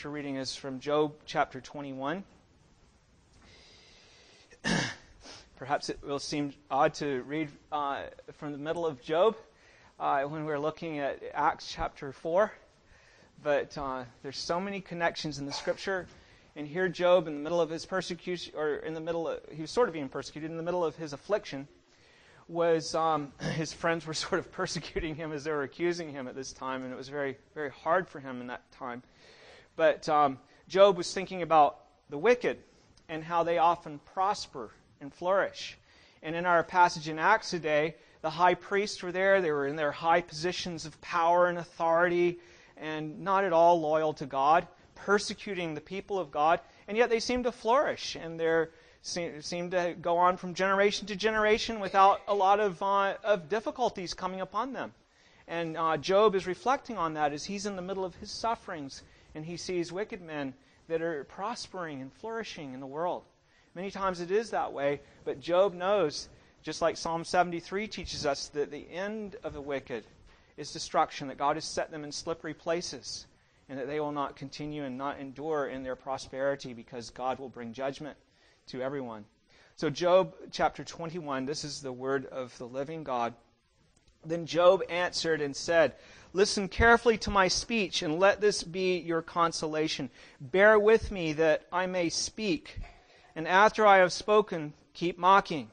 scripture reading is from Job chapter 21. Perhaps it will seem odd to read from the middle of Job when we're looking at Acts chapter 4, but there's so many connections in the scripture. And here Job, in the middle of his persecution, or in the middle of, he was sort of being persecuted, in the middle of his affliction, was his friends were sort of persecuting him as they were accusing him at this time, and it was very, very hard for him in that time. But Job was thinking about the wicked and how they often prosper and flourish. And in our passage in Acts today, the high priests were there. They were in their high positions of power and authority and not at all loyal to God, persecuting the people of God, and yet they seemed to flourish, and they seemed to go on from generation to generation without a lot of difficulties coming upon them. And Job is reflecting on that as he's in the middle of his sufferings, and he sees wicked men that are prospering and flourishing in the world. Many times it is that way, but Job knows, just like Psalm 73 teaches us, that the end of the wicked is destruction, that God has set them in slippery places, and that they will not continue and not endure in their prosperity because God will bring judgment to everyone. So Job chapter 21, this is the word of the living God. Then Job answered and said, "Listen carefully to my speech, and let this be your consolation. Bear with me that I may speak, and after I have spoken, keep mocking.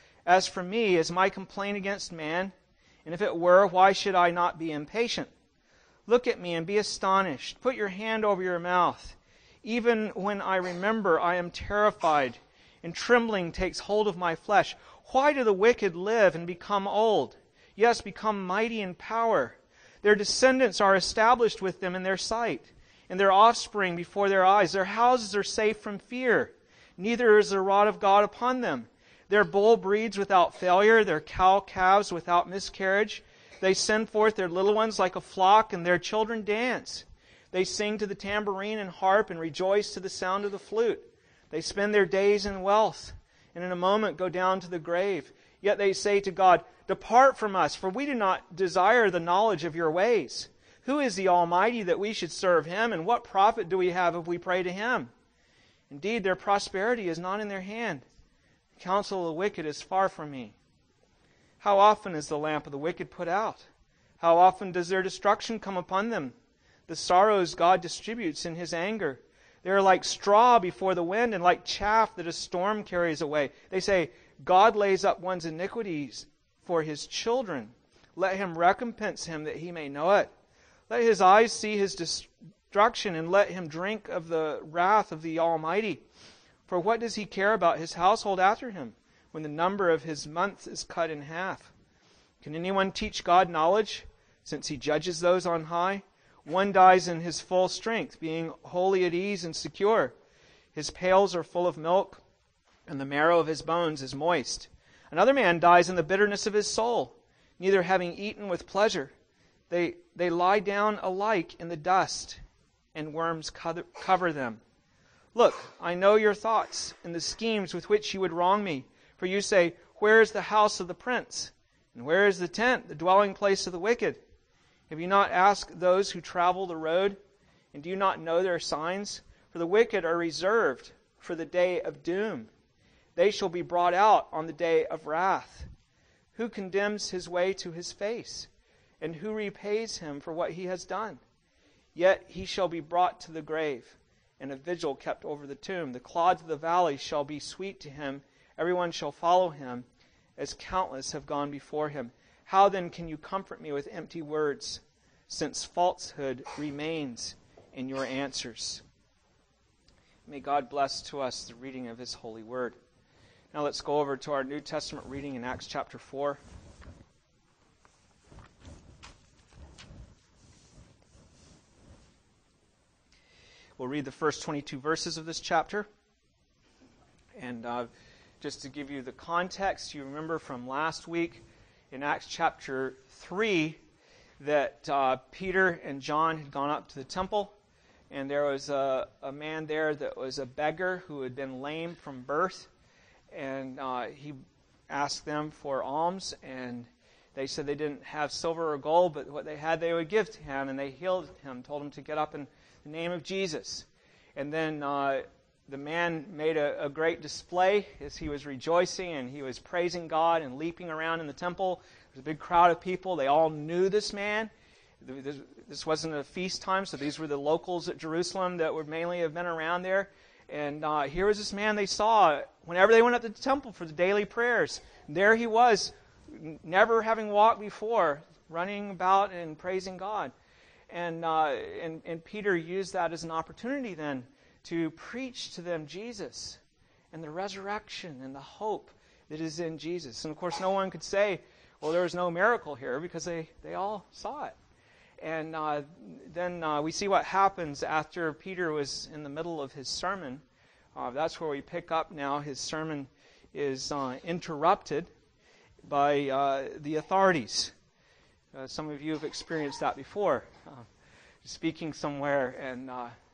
As for me, is my complaint against man? And if it were, why should I not be impatient? Look at me and be astonished. Put your hand over your mouth. Even when I remember, I am terrified, and trembling takes hold of my flesh. Why do the wicked live and become old? Yes, become mighty in power. Their descendants are established with them in their sight, and their offspring before their eyes. Their houses are safe from fear. Neither is the rod of God upon them. Their bull breeds without failure, their cow calves without miscarriage. They send forth their little ones like a flock, and their children dance. They sing to the tambourine and harp and rejoice to the sound of the flute. They spend their days in wealth, and in a moment go down to the grave. Yet they say to God, 'Depart from us, for we do not desire the knowledge of your ways. Who is the Almighty that we should serve Him, and what profit do we have if we pray to Him?' Indeed, their prosperity is not in their hand. The counsel of the wicked is far from me. How often is the lamp of the wicked put out? How often does their destruction come upon them? The sorrows God distributes in His anger. They are like straw before the wind and like chaff that a storm carries away. They say, 'God lays up one's iniquities for His children. Let Him recompense him that he may know it. Let his eyes see his destruction, and let him drink of the wrath of the Almighty. For what does He care about his household after him, when the number of his months is cut in half? Can anyone teach God knowledge, since He judges those on high? One dies in his full strength, being wholly at ease and secure. His pails are full of milk, and the marrow of his bones is moist. Another man dies in the bitterness of his soul, neither having eaten with pleasure. They lie down alike in the dust, and worms cover them. Look, I know your thoughts and the schemes with which you would wrong me. For you say, 'Where is the house of the prince? And where is the tent, the dwelling place of the wicked?' Have you not asked those who travel the road? And do you not know their signs? For the wicked are reserved for the day of doom. They shall be brought out on the day of wrath. Who condemns his way to his face? And who repays him for what he has done? Yet he shall be brought to the grave, and a vigil kept over the tomb. The clods of the valley shall be sweet to him. Everyone shall follow him, as countless have gone before him. How then can you comfort me with empty words, since falsehood remains in your answers?" May God bless to us the reading of His holy word. Now let's go over to our New Testament reading in Acts chapter 4. We'll read the first 22 verses of this chapter. And just to give you the context, you remember from last week in Acts chapter 3 that Peter and John had gone up to the temple, and there was a man there that was a beggar who had been lame from birth, and he asked them for alms, and they said they didn't have silver or gold, but what they had they would give to him, and they healed him, told him to get up and the name of Jesus. And then the man made a great display as he was rejoicing and he was praising God and leaping around in the temple. There was a big crowd of people. They all knew this man. This wasn't a feast time, so these were the locals at Jerusalem that would mainly have been around there. And here was this man they saw whenever they went up to the temple for the daily prayers. There he was, never having walked before, running about and praising God. And Peter used that as an opportunity then to preach to them Jesus and the resurrection and the hope that is in Jesus. And of course, no one could say, well, there was no miracle here, because they all saw it. And then we see what happens after Peter was in the middle of his sermon. That's where we pick up now. His sermon is interrupted by the authorities. Some of you have experienced that before. Speaking somewhere and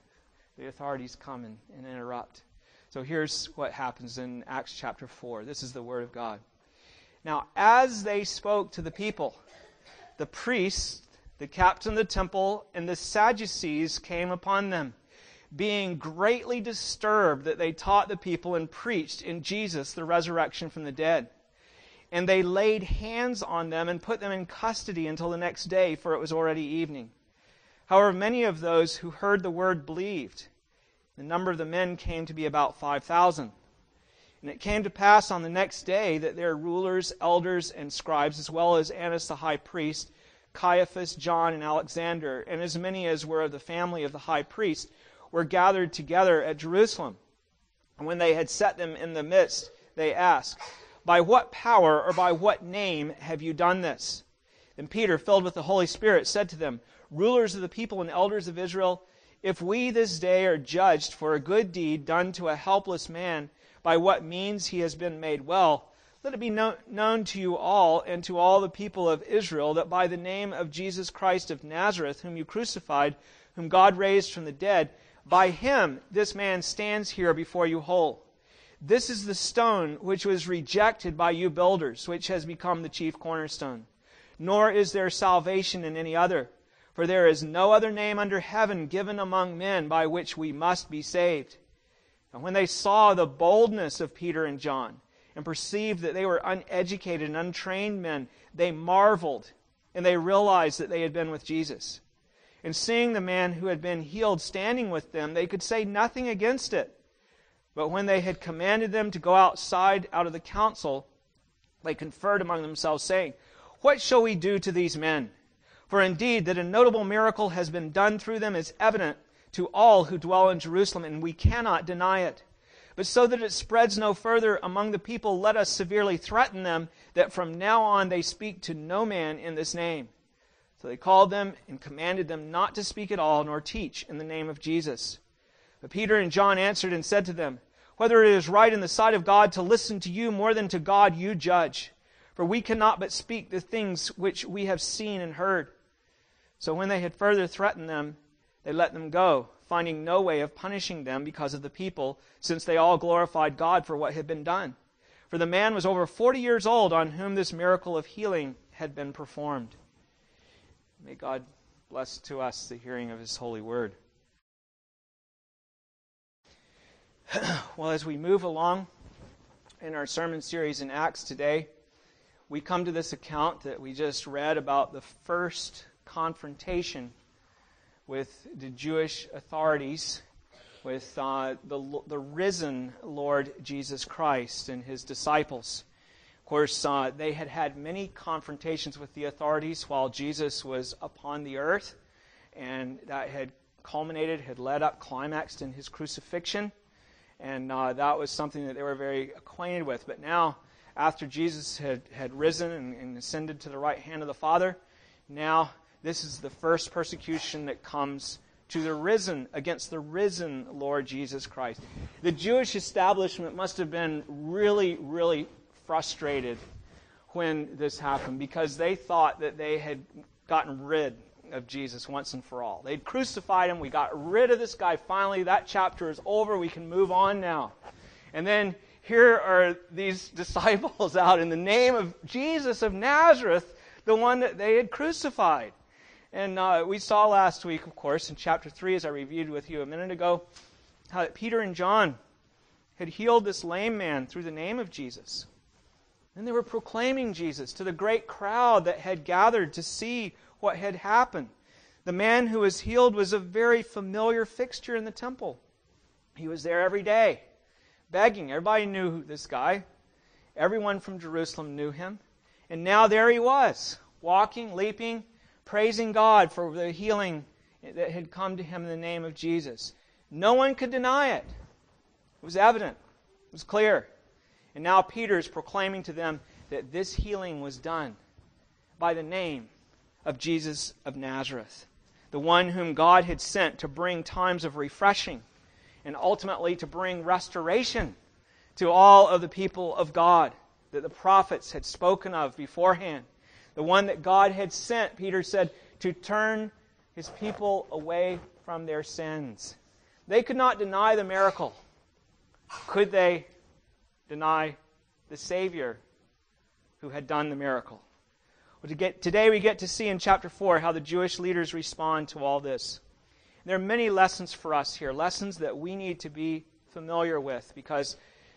the authorities come and interrupt. So here's what happens in Acts chapter 4. This is the Word of God. Now, as they spoke to the people, the priests, the captain of the temple, and the Sadducees came upon them, being greatly disturbed that they taught the people and preached in Jesus the resurrection from the dead. And they laid hands on them and put them in custody until the next day, for it was already evening. However, many of those who heard the word believed. The number of the men came to be about 5,000. And it came to pass on the next day that their rulers, elders, and scribes, as well as Annas the high priest, Caiaphas, John, and Alexander, and as many as were of the family of the high priest, were gathered together at Jerusalem. And when they had set them in the midst, they asked, "By what power or by what name have you done this?" Then Peter, filled with the Holy Spirit, said to them, "Rulers of the people and elders of Israel, if we this day are judged for a good deed done to a helpless man, by what means he has been made well, let it be known to you all and to all the people of Israel that by the name of Jesus Christ of Nazareth, whom you crucified, whom God raised from the dead, by him this man stands here before you whole. This is the stone which was rejected by you builders, which has become the chief cornerstone. Nor is there salvation in any other, for there is no other name under heaven given among men by which we must be saved." And when they saw the boldness of Peter and John, and perceived that they were uneducated and untrained men, they marveled, and they realized that they had been with Jesus. And seeing the man who had been healed standing with them, they could say nothing against it. But when they had commanded them to go outside out of the council, they conferred among themselves, saying, "What shall we do to these men? For indeed that a notable miracle has been done through them is evident to all who dwell in Jerusalem, and we cannot deny it. But so that it spreads no further among the people, let us severely threaten them that from now on they speak to no man in this name." So they called them and commanded them not to speak at all, nor teach in the name of Jesus. But Peter and John answered and said to them, "Whether it is right in the sight of God to listen to you more than to God, you judge. For we cannot but speak the things which we have seen and heard." So when they had further threatened them, they let them go, finding no way of punishing them because of the people, since they all glorified God for what had been done. For the man was over 40 years old on whom this miracle of healing had been performed. May God bless to us the hearing of His holy word. Well, as we move along in our sermon series in Acts today, we come to this account that we just read about the first confrontation with the Jewish authorities, with the risen Lord Jesus Christ and His disciples. Of course, they had had many confrontations with the authorities while Jesus was upon the earth, and that had culminated, had led up, climaxed in His crucifixion. And that was something that they were very acquainted with. But now, after Jesus had risen and ascended to the right hand of the Father, now this is the first persecution that comes to the risen, against the risen Lord Jesus Christ. The Jewish establishment must have been really, really frustrated when this happened, because they thought that they had gotten rid of Jesus once and for all. They'd crucified Him. We got rid of this guy. Finally, that chapter is over. We can move on now. And then here are these disciples out in the name of Jesus of Nazareth, the one that they had crucified. And we saw last week, of course, in chapter 3, as I reviewed with you a minute ago, how Peter and John had healed this lame man through the name of Jesus. And they were proclaiming Jesus to the great crowd that had gathered to see what had happened. The man who was healed was a very familiar fixture in the temple. He was there every day, begging. Everybody knew this guy. Everyone from Jerusalem knew him. And now there he was, walking, leaping, praising God for the healing that had come to him in the name of Jesus. No one could deny it. It was evident. It was clear. And now Peter is proclaiming to them that this healing was done by the name of Jesus of Nazareth, the one whom God had sent to bring times of refreshing and ultimately to bring restoration to all of the people of God that the prophets had spoken of beforehand. The one that God had sent, Peter said, to turn his people away from their sins. They could not deny the miracle. Could they deny the Savior who had done the miracle? Well, today we get to see in chapter 4 how the Jewish leaders respond to all this. There are many lessons for us here, lessons that we need to be familiar with, because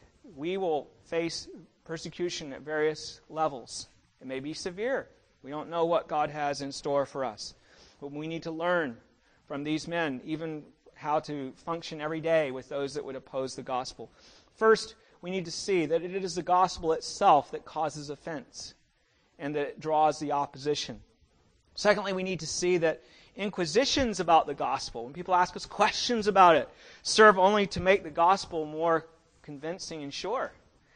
we will face persecution at various levels. It may be severe. We don't know what God has in store for us. But we need to learn from these men, even how to function every day with those that would oppose the gospel. First, we need to see that it is the gospel itself that causes offense and that it draws the opposition. Secondly, we need to see that inquisitions about the gospel, when people ask us questions about it, serve only to make the gospel more convincing and sure.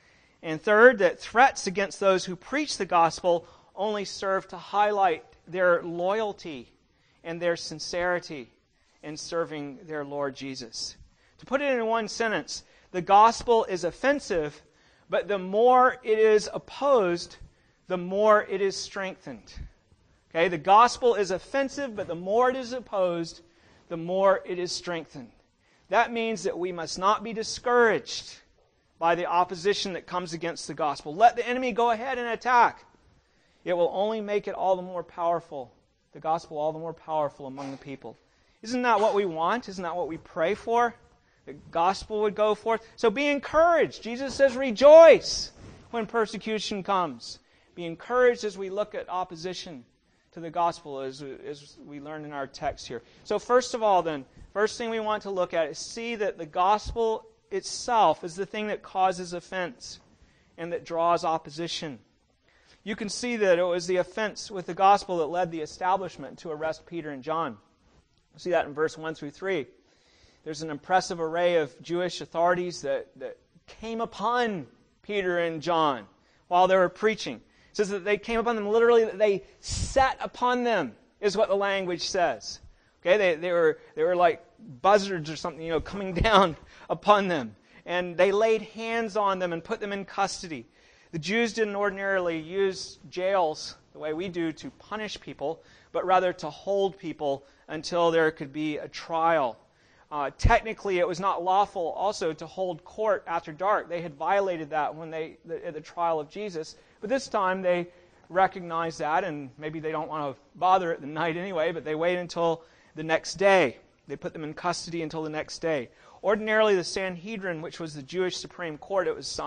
And third, that threats against those who preach the gospel only serve to highlight their loyalty and their sincerity in serving their Lord Jesus. To put it in one sentence, the gospel is offensive, but the more it is opposed, the more it is strengthened. Okay, the gospel is offensive, but the more it is opposed, the more it is strengthened. That means that we must not be discouraged by the opposition that comes against the gospel. Let the enemy go ahead and attack. It will only make it all the more powerful, the gospel all the more powerful among the people. Isn't that what we want? Isn't that what we pray for? The gospel would go forth. So be encouraged. Jesus says rejoice when persecution comes. Be encouraged as we look at opposition to the gospel as we learn in our text here. So first of all then, first thing we want to look at is see that the gospel itself is the thing that causes offense and that draws opposition. You can see that it was the offense with the gospel that led the establishment to arrest Peter and John. You'll see that in verse 1 through 3. There's an impressive array of Jewish authorities that came upon Peter and John while they were preaching. It says that they came upon them, literally, that they sat upon them, is what the language says. Okay, they were like buzzards or something, coming down upon them. And they laid hands on them and put them in custody. The Jews didn't ordinarily use jails the way we do to punish people, but rather to hold people until there could be a trial. Technically, it was not lawful also to hold court after dark. They had violated that at the trial of Jesus. But this time they recognized that, and maybe they don't want to bother at the night anyway, but they wait until the next day. They put them in custody until the next day. Ordinarily, the Sanhedrin, which was the Jewish Supreme Court, it was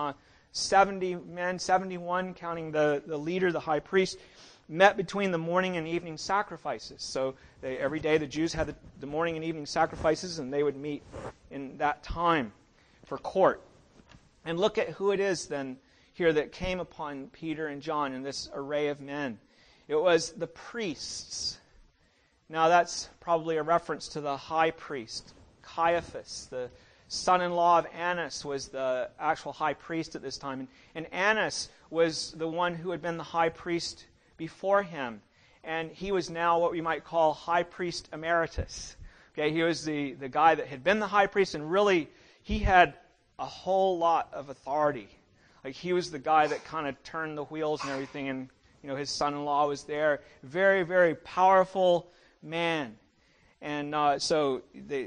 70 men, 71, counting the leader, the high priest, met between the morning and evening sacrifices. So every day the Jews had the morning and evening sacrifices, and they would meet in that time for court. And look at who it is then here that came upon Peter and John in this array of men. It was the priests. Now that's probably a reference to the high priest, Caiaphas, the son-in-law of Annas, was the actual high priest at this time. And Annas was the one who had been the high priest before him. And he was now what we might call high priest emeritus. Okay, he was the guy that had been the high priest, and really he had a whole lot of authority. Like, he was the guy that kind of turned the wheels and everything, and his son-in-law was there. Very, very powerful man. And so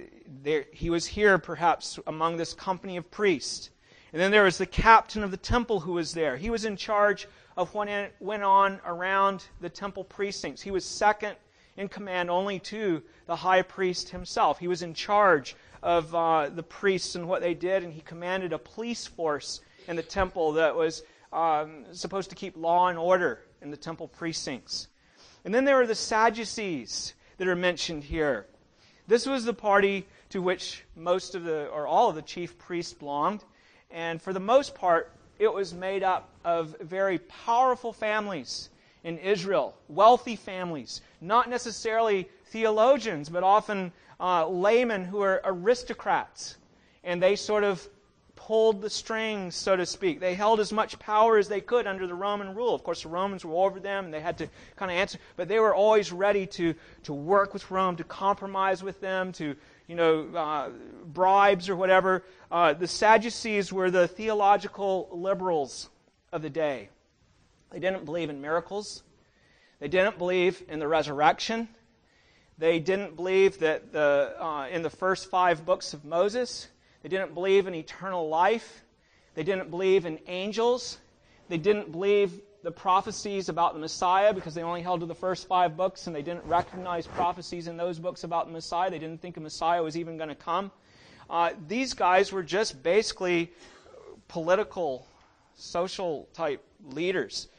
he was here perhaps among this company of priests. And then there was the captain of the temple who was there. He was in charge of what went on around the temple precincts. He was second in command only to the high priest himself. He was in charge of the priests and what they did, and he commanded a police force in the temple that was supposed to keep law and order in the temple precincts. And then there were the Sadducees that are mentioned here. This was the party to which most of or all of the chief priests belonged. And for the most part, it was made up of very powerful families in Israel, wealthy families, not necessarily theologians, but often laymen who are aristocrats. And they sort of pulled the strings, so to speak. They held as much power as they could under the Roman rule. Of course, the Romans were over them, and they had to kind of answer, but they were always ready to work with Rome, to compromise with them, to bribes or whatever. The Sadducees were the theological liberals of the day. They didn't believe in miracles. They didn't believe in the resurrection. They didn't believe that in the first 5 books of Moses. They didn't believe in eternal life. They didn't believe in angels. They didn't believe the prophecies about the Messiah because they only held to the first 5 books, and they didn't recognize prophecies in those books about the Messiah. They didn't think a Messiah was even going to come. These guys were just basically political, social type leaders.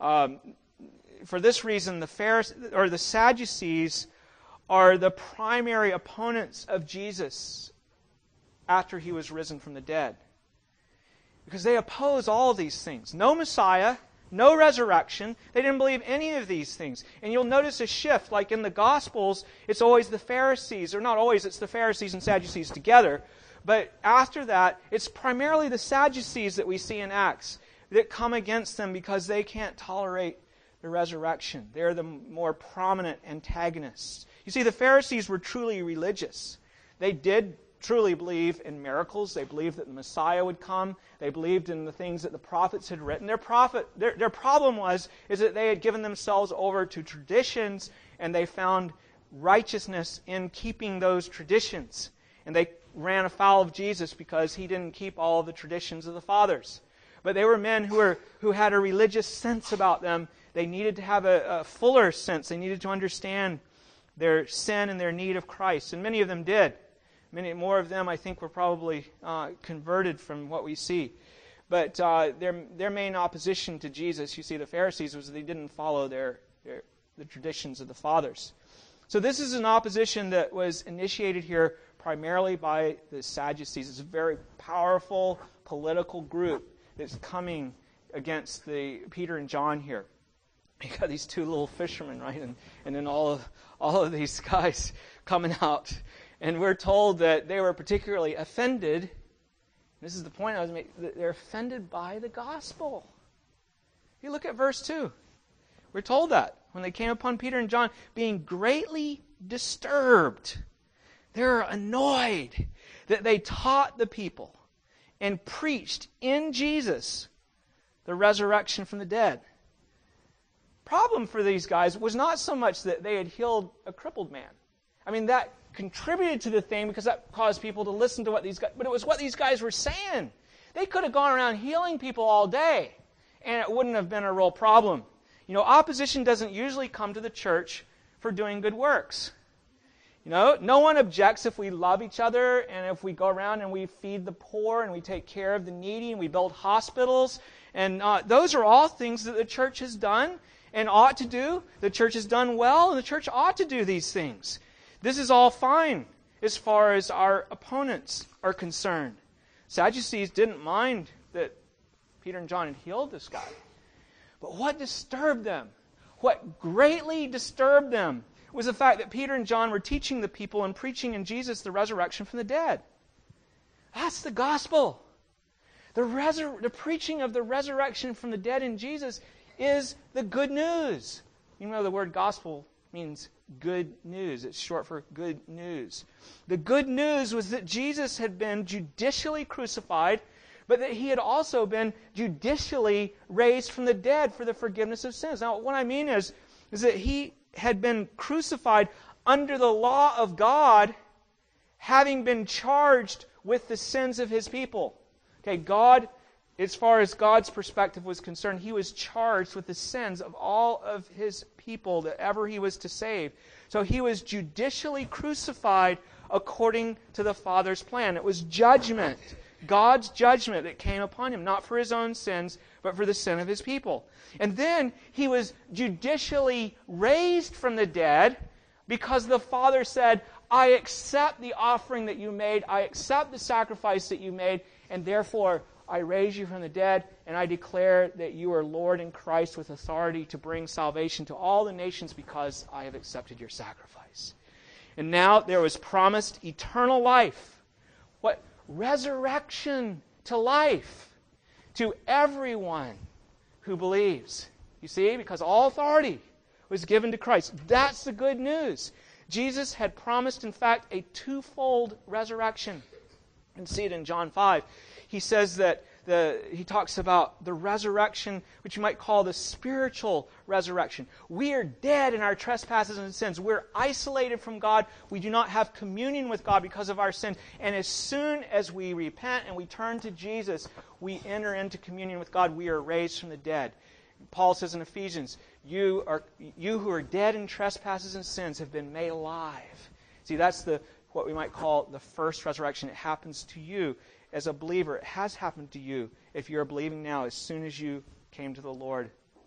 For this reason, the Sadducees are the primary opponents of Jesus after he was risen from the dead. Because they oppose all these things. No Messiah, no resurrection. They didn't believe any of these things. And you'll notice a shift, like in the Gospels, it's always the Pharisees, or not always, it's the Pharisees and Sadducees together. But after that, it's primarily the Sadducees that we see in Acts that come against them because they can't tolerate the resurrection. They're the more prominent antagonists. You see, the Pharisees were truly religious. They did truly believe in miracles. They believed that the Messiah would come. They believed in the things that the prophets had written. Their problem is that they had given themselves over to traditions, and they found righteousness in keeping those traditions. And they ran afoul of Jesus because he didn't keep all of the traditions of the fathers. But they were men who had a religious sense about them. They needed to have a fuller sense. They needed to understand their sin and their need of Christ. And many of them did. Many more of them, I think, were probably converted from what we see. But their main opposition to Jesus, you see, the Pharisees, was they didn't follow the traditions of the fathers. So this is an opposition that was initiated here primarily by the Sadducees. It's a very powerful political group that's coming against Peter and John here. You got these 2 little fishermen, right? And then all of these guys coming out. And we're told that they were particularly offended. This is the point I was making. They're offended by the gospel. If you look at verse 2, we're told that when they came upon Peter and John, being greatly disturbed, they're annoyed that they taught the people and preached in Jesus the resurrection from the dead. Problem for these guys was not so much that they had healed a crippled man. I mean, that contributed to the thing because that caused people to listen to what these guys, but it was what these guys were saying. They could have gone around healing people all day, and it wouldn't have been a real problem. You know, opposition doesn't usually come to the church for doing good works. You know, no one objects if we love each other and if we go around and we feed the poor and we take care of the needy and we build hospitals. And those are all things that the church has done and ought to do. The church has done well, and the church ought to do these things. This is all fine as far as our opponents are concerned. Sadducees didn't mind that Peter and John had healed this guy. But what disturbed them, what greatly disturbed them, was the fact that Peter and John were teaching the people and preaching in Jesus the resurrection from the dead. That's the gospel. The preaching of the resurrection from the dead in Jesus is the good news. You know the word gospel means good news. It's short for good news. The good news was that Jesus had been judicially crucified, but that he had also been judicially raised from the dead for the forgiveness of sins. Now, what I mean is that he had been crucified under the law of God, having been charged with the sins of his people. Okay, God as far as God's perspective was concerned, he was charged with the sins of all of his people that ever he was to save. So he was judicially crucified according to the Father's plan. It was judgment, God's judgment that came upon him, not for his own sins, but for the sin of his people. And then he was judicially raised from the dead because the Father said, I accept the offering that you made, I accept the sacrifice that you made, and therefore I raise you from the dead, and I declare that you are Lord in Christ with authority to bring salvation to all the nations because I have accepted your sacrifice. And now there was promised eternal life. What? Resurrection to life to everyone who believes. You see, because all authority was given to Christ. That's the good news. Jesus had promised, in fact, a twofold resurrection. You can see it in John 5. He says that he talks about the resurrection, which you might call the spiritual resurrection. We are dead in our trespasses and sins. We're isolated from God. We do not have communion with God because of our sins. And as soon as we repent and we turn to Jesus, we enter into communion with God. We are raised from the dead. Paul says in Ephesians, you who are dead in trespasses and sins have been made alive. See, that's what we might call the first resurrection. It happens to you as a believer. It has happened to you if you're believing now as soon as you came to the Lord.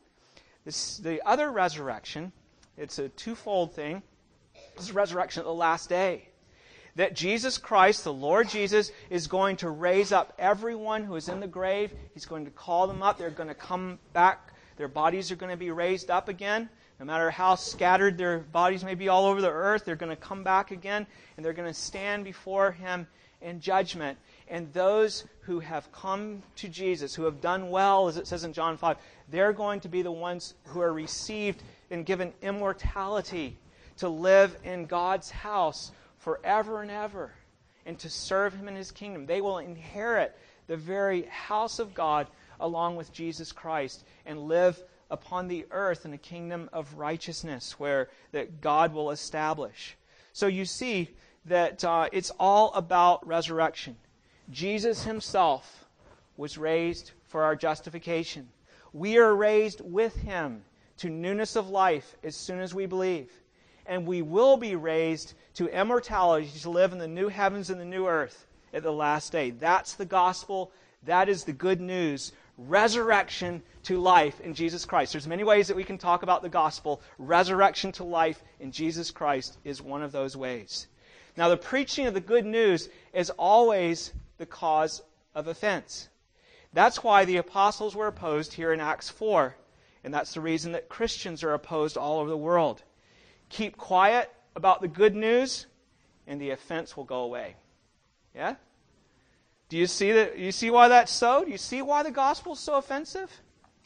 The other resurrection, it's a twofold thing. This is resurrection at the last day. That Jesus Christ, the Lord Jesus, is going to raise up everyone who is in the grave. He's going to call them up. They're going to come back. Their bodies are going to be raised up again. No matter how scattered their bodies may be all over the earth, they're going to come back again, and they're going to stand before Him in judgment. And those who have come to Jesus, who have done well, as it says in John 5, they're going to be the ones who are received and given immortality to live in God's house forever and ever and to serve Him in His kingdom. They will inherit the very house of God along with Jesus Christ and live upon the earth in a kingdom of righteousness that God will establish. So you see that it's all about resurrection. Jesus Himself was raised for our justification. We are raised with Him to newness of life as soon as we believe. And we will be raised to immortality to live in the new heavens and the new earth at the last day. That's the gospel. That is the good news. Resurrection to life in Jesus Christ. There's many ways that we can talk about the gospel. Resurrection to life in Jesus Christ is one of those ways. Now, the preaching of the good news is always the cause of offense. That's why the apostles were opposed here in Acts 4. And that's the reason that Christians are opposed all over the world. Keep quiet about the good news, and the offense will go away. Yeah? Do you see that? You see why that's so? Do you see why the gospel is so offensive?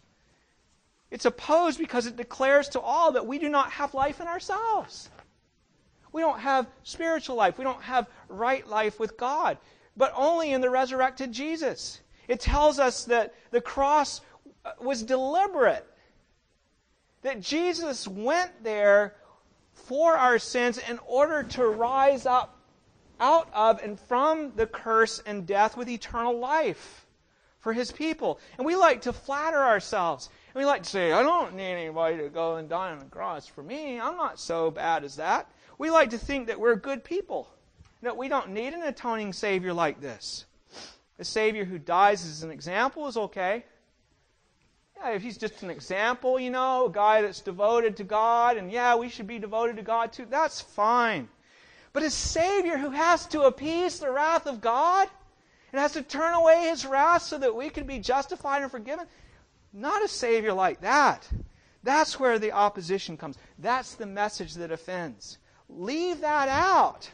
It's opposed because it declares to all that we do not have life in ourselves. We don't have spiritual life. We don't have right life with God, but only in the resurrected Jesus. It tells us that the cross was deliberate, that Jesus went there for our sins in order to rise up out of and from the curse and death with eternal life for His people. And we like to flatter ourselves. And we like to say, I don't need anybody to go and die on the cross for me. I'm not so bad as that. We like to think that we're good people, that we don't need an atoning Savior like this. A Savior who dies as an example is okay. Yeah, if He's just an example, a guy that's devoted to God, and we should be devoted to God too, that's fine. But a Savior who has to appease the wrath of God and has to turn away His wrath so that we can be justified and forgiven, not a Savior like that. That's where the opposition comes. That's the message that offends. Leave that out,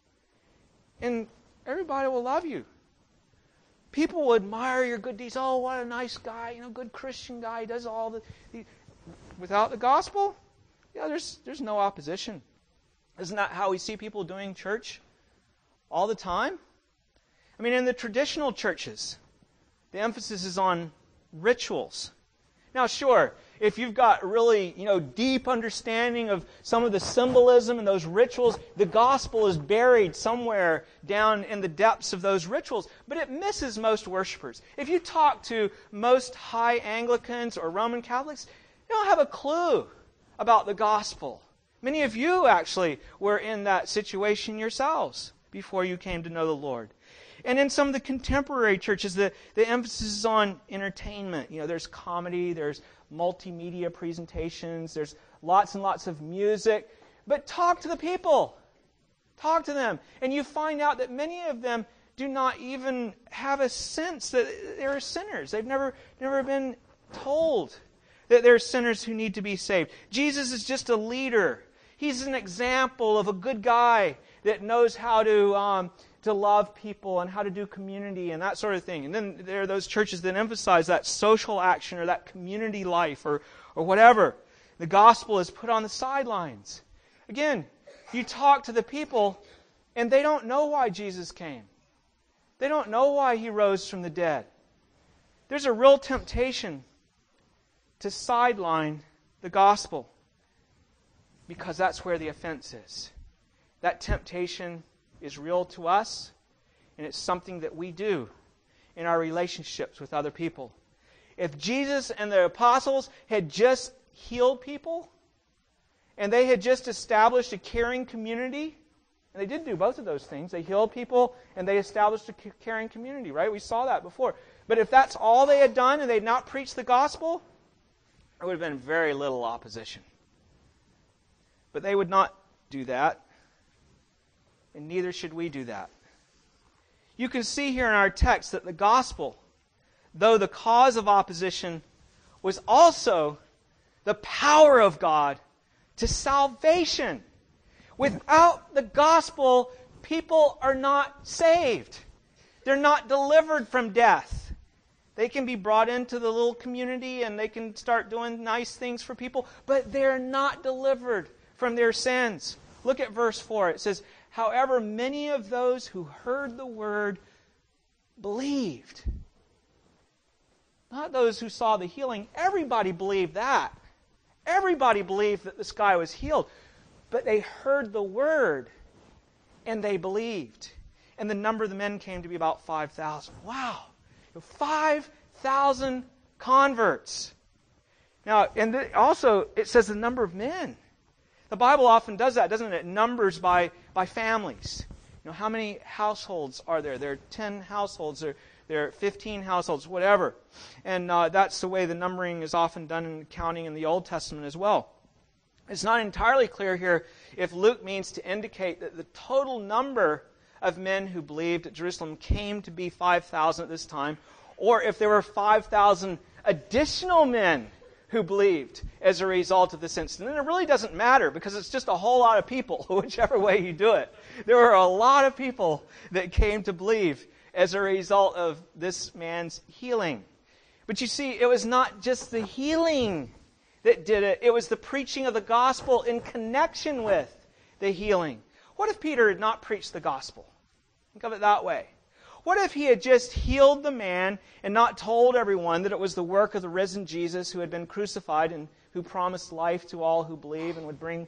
and everybody will love you. People will admire your good deeds. Oh, what a nice guy, good Christian guy. He does all the... Without the gospel, there's no opposition. Isn't that how we see people doing church all the time? I mean, in the traditional churches, the emphasis is on rituals. Now, sure, if you've got really, deep understanding of some of the symbolism and those rituals, the gospel is buried somewhere down in the depths of those rituals, but it misses most worshipers. If you talk to most high Anglicans or Roman Catholics, they don't have a clue about the gospel. Many of you actually were in that situation yourselves before you came to know the Lord. And in some of the contemporary churches, the emphasis is on entertainment. There's comedy, there's multimedia presentations, there's lots and lots of music. But talk to the people. Talk to them. And you find out that many of them do not even have a sense that they're sinners. They've never been told that they're sinners who need to be saved. Jesus is just a leader. He's an example of a good guy that knows how to love people and how to do community and that sort of thing. And then there are those churches that emphasize that social action or that community life or whatever. The gospel is put on the sidelines. Again, you talk to the people and they don't know why Jesus came. They don't know why He rose from the dead. There's a real temptation to sideline the gospel because that's where the offense is. That temptation is real to us, and it's something that we do in our relationships with other people. If Jesus and the apostles had just healed people, and they had just established a caring community, and they did do both of those things. They healed people, and they established a caring community, right? We saw that before. But if that's all they had done, and they had not preached the gospel, there would have been very little opposition. But they would not do that. And neither should we do that. You can see here in our text that the gospel, though the cause of opposition, was also the power of God to salvation. Without the gospel, people are not saved. They're not delivered from death. They can be brought into the little community and they can start doing nice things for people, but they're not delivered from their sins. Look at verse 4. It says, however, many of those who heard the word believed. Not those who saw the healing. Everybody believed that. Everybody believed that this guy was healed. But they heard the word and they believed. And the number of the men came to be about 5,000. Wow. 5,000 converts. Now, and also it says the number of men. The Bible often does that, doesn't it? It numbers by families. How many households are there? There are 10 households. There are 15 households, whatever. And that's the way the numbering is often done in counting in the Old Testament as well. It's not entirely clear here if Luke means to indicate that the total number of men who believed at Jerusalem came to be 5,000 at this time, or if there were 5,000 additional men who believed as a result of this incident. And it really doesn't matter because it's just a whole lot of people, whichever way you do it. There were a lot of people that came to believe as a result of this man's healing. But you see, it was not just the healing that did it. It was the preaching of the gospel in connection with the healing. What if Peter had not preached the gospel? Think of it that way. What if he had just healed the man and not told everyone that it was the work of the risen Jesus who had been crucified and who promised life to all who believe and would bring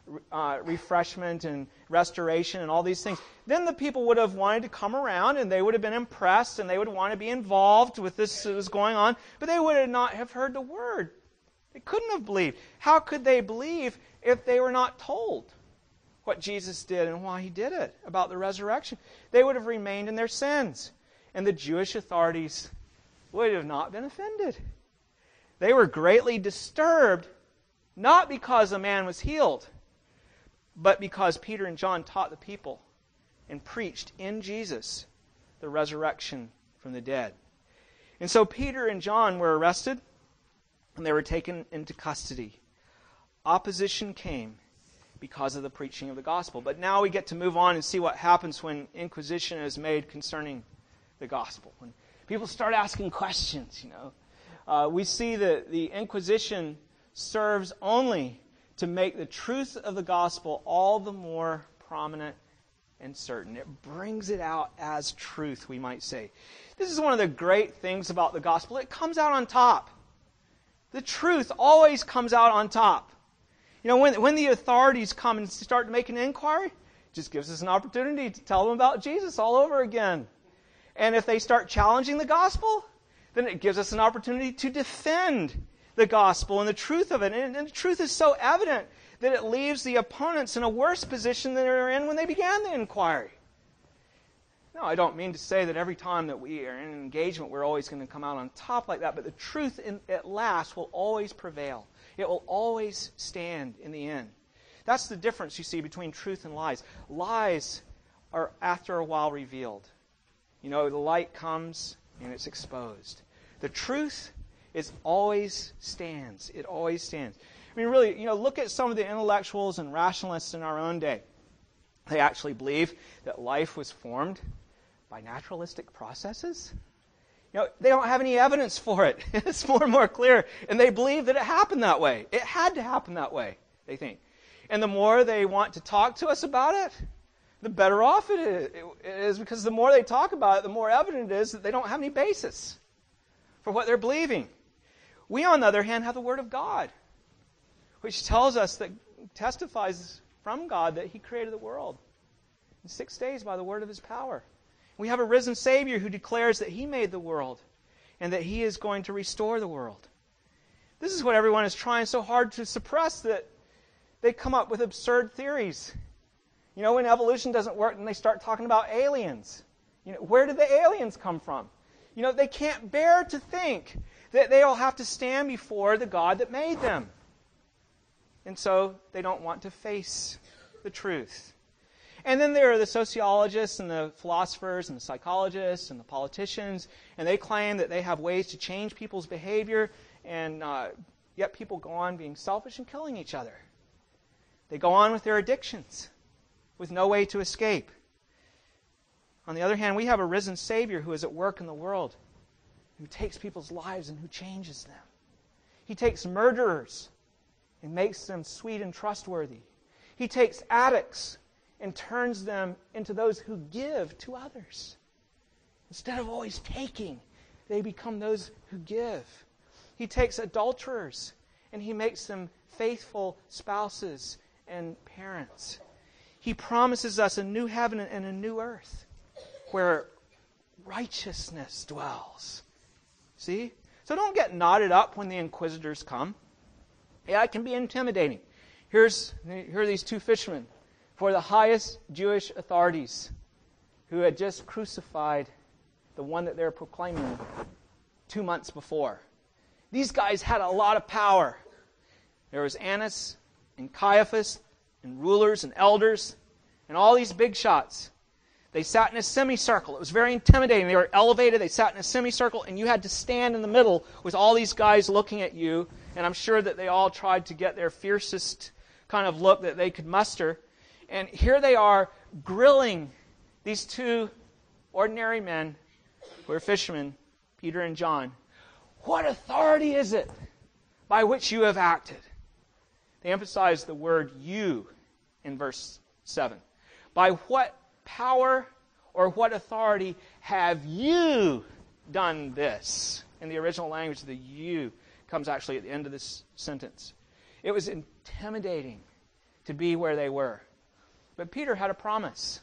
refreshment and restoration and all these things? Then the people would have wanted to come around and they would have been impressed and they would want to be involved with this that was going on, but they would not have heard the word. They couldn't have believed. How could they believe if they were not told what Jesus did and why He did it, about the resurrection? They would have remained in their sins. And the Jewish authorities would have not been offended. They were greatly disturbed, not because a man was healed, but because Peter and John taught the people and preached in Jesus the resurrection from the dead. And so Peter and John were arrested and they were taken into custody. Opposition came because of the preaching of the gospel. But now we get to move on and see what happens when inquisition is made concerning the gospel. When people start asking questions, we see that the inquisition serves only to make the truth of the gospel all the more prominent and certain. It brings it out as truth, we might say. This is one of the great things about the gospel. It comes out on top. the truth always comes out on top. You know, when the authorities come and start to make an inquiry, it just gives us an opportunity to tell them about Jesus all over again. And if they start challenging the gospel, then it gives us an opportunity to defend the gospel and the truth of it. And the truth is so evident that it leaves the opponents in a worse position than they were in when they began the inquiry. No, I don't mean to say that every time that we are in an engagement we're always going to come out on top like that, but the truth at last will always prevail. It will always stand in the end. That's the difference, you see, between truth and lies. Lies are after a while revealed. You know, the light comes and it's exposed. The truth always stands. It always stands. I mean, really, you know, look at some of the intellectuals and rationalists in our own day. They actually believe that life was formed by naturalistic processes. You know, they don't have any evidence for it. It's more and more clear. And they believe that it happened that way. It had to happen that way, they think. And the more they want to talk to us about it, the better off it is, because the more they talk about it, the more evident it is that they don't have any basis for what they're believing. We, on the other hand, have the Word of God, which tells us that, testifies from God that He created the world in 6 days by the word of His power. We have a risen Savior who declares that He made the world and that He is going to restore the world. This is what everyone is trying so hard to suppress, that they come up with absurd theories. You know, when evolution doesn't work, then they start talking about aliens. You know, where did the aliens come from? You know, they can't bear to think that they'll have to stand before the God that made them. And so they don't want to face the truth. And then there are the sociologists and the philosophers and the psychologists and the politicians, and they claim that they have ways to change people's behavior, and yet people go on being selfish and killing each other. They go on with their addictions with no way to escape. On the other hand, we have a risen Savior who is at work in the world, who takes people's lives and who changes them. He takes murderers and makes them sweet and trustworthy. He takes addicts and turns them into those who give to others. Instead of always taking, they become those who give. He takes adulterers and He makes them faithful spouses and parents. He promises us a new heaven and a new earth where righteousness dwells. See? So don't get knotted up when the inquisitors come. Yeah, it can be intimidating. Here are these two fishermen for the highest Jewish authorities who had just crucified the one that they're proclaiming 2 months before. These guys had a lot of power. There was Annas and Caiaphas and rulers and elders and all these big shots. They sat in a semicircle. It was very intimidating. They were elevated. They sat in a semicircle, and you had to stand in the middle with all these guys looking at you. And I'm sure that they all tried to get their fiercest kind of look that they could muster. And here they are grilling these two ordinary men who are fishermen, Peter and John. What authority is it by which you have acted? They emphasize the word you in verse 7. By what power or what authority have you done this? In the original language, the you comes actually at the end of this sentence. It was intimidating to be where they were. But Peter had a promise.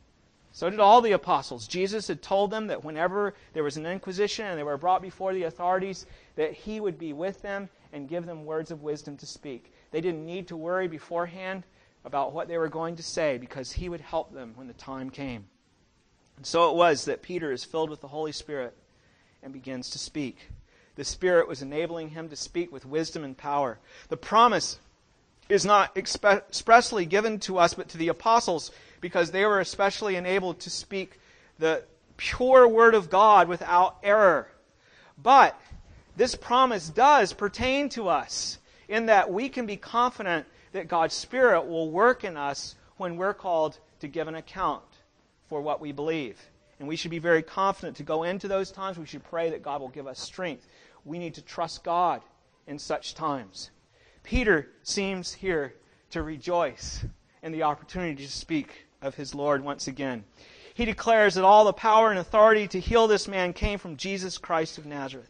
So did all the apostles. Jesus had told them that whenever there was an inquisition and they were brought before the authorities, that He would be with them and give them words of wisdom to speak. They didn't need to worry beforehand about what they were going to say, because He would help them when the time came. And so it was that Peter is filled with the Holy Spirit and begins to speak. The Spirit was enabling him to speak with wisdom and power. The promise is not expressly given to us, but to the apostles, because they were especially enabled to speak the pure Word of God without error. But this promise does pertain to us, in that we can be confident that God's Spirit will work in us when we're called to give an account for what we believe. And we should be very confident to go into those times. We should pray that God will give us strength. We need to trust God in such times. Peter seems here to rejoice in the opportunity to speak of his Lord once again. He declares that all the power and authority to heal this man came from Jesus Christ of Nazareth.